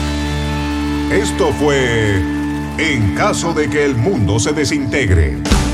Esto fue En caso de que el mundo se desintegre.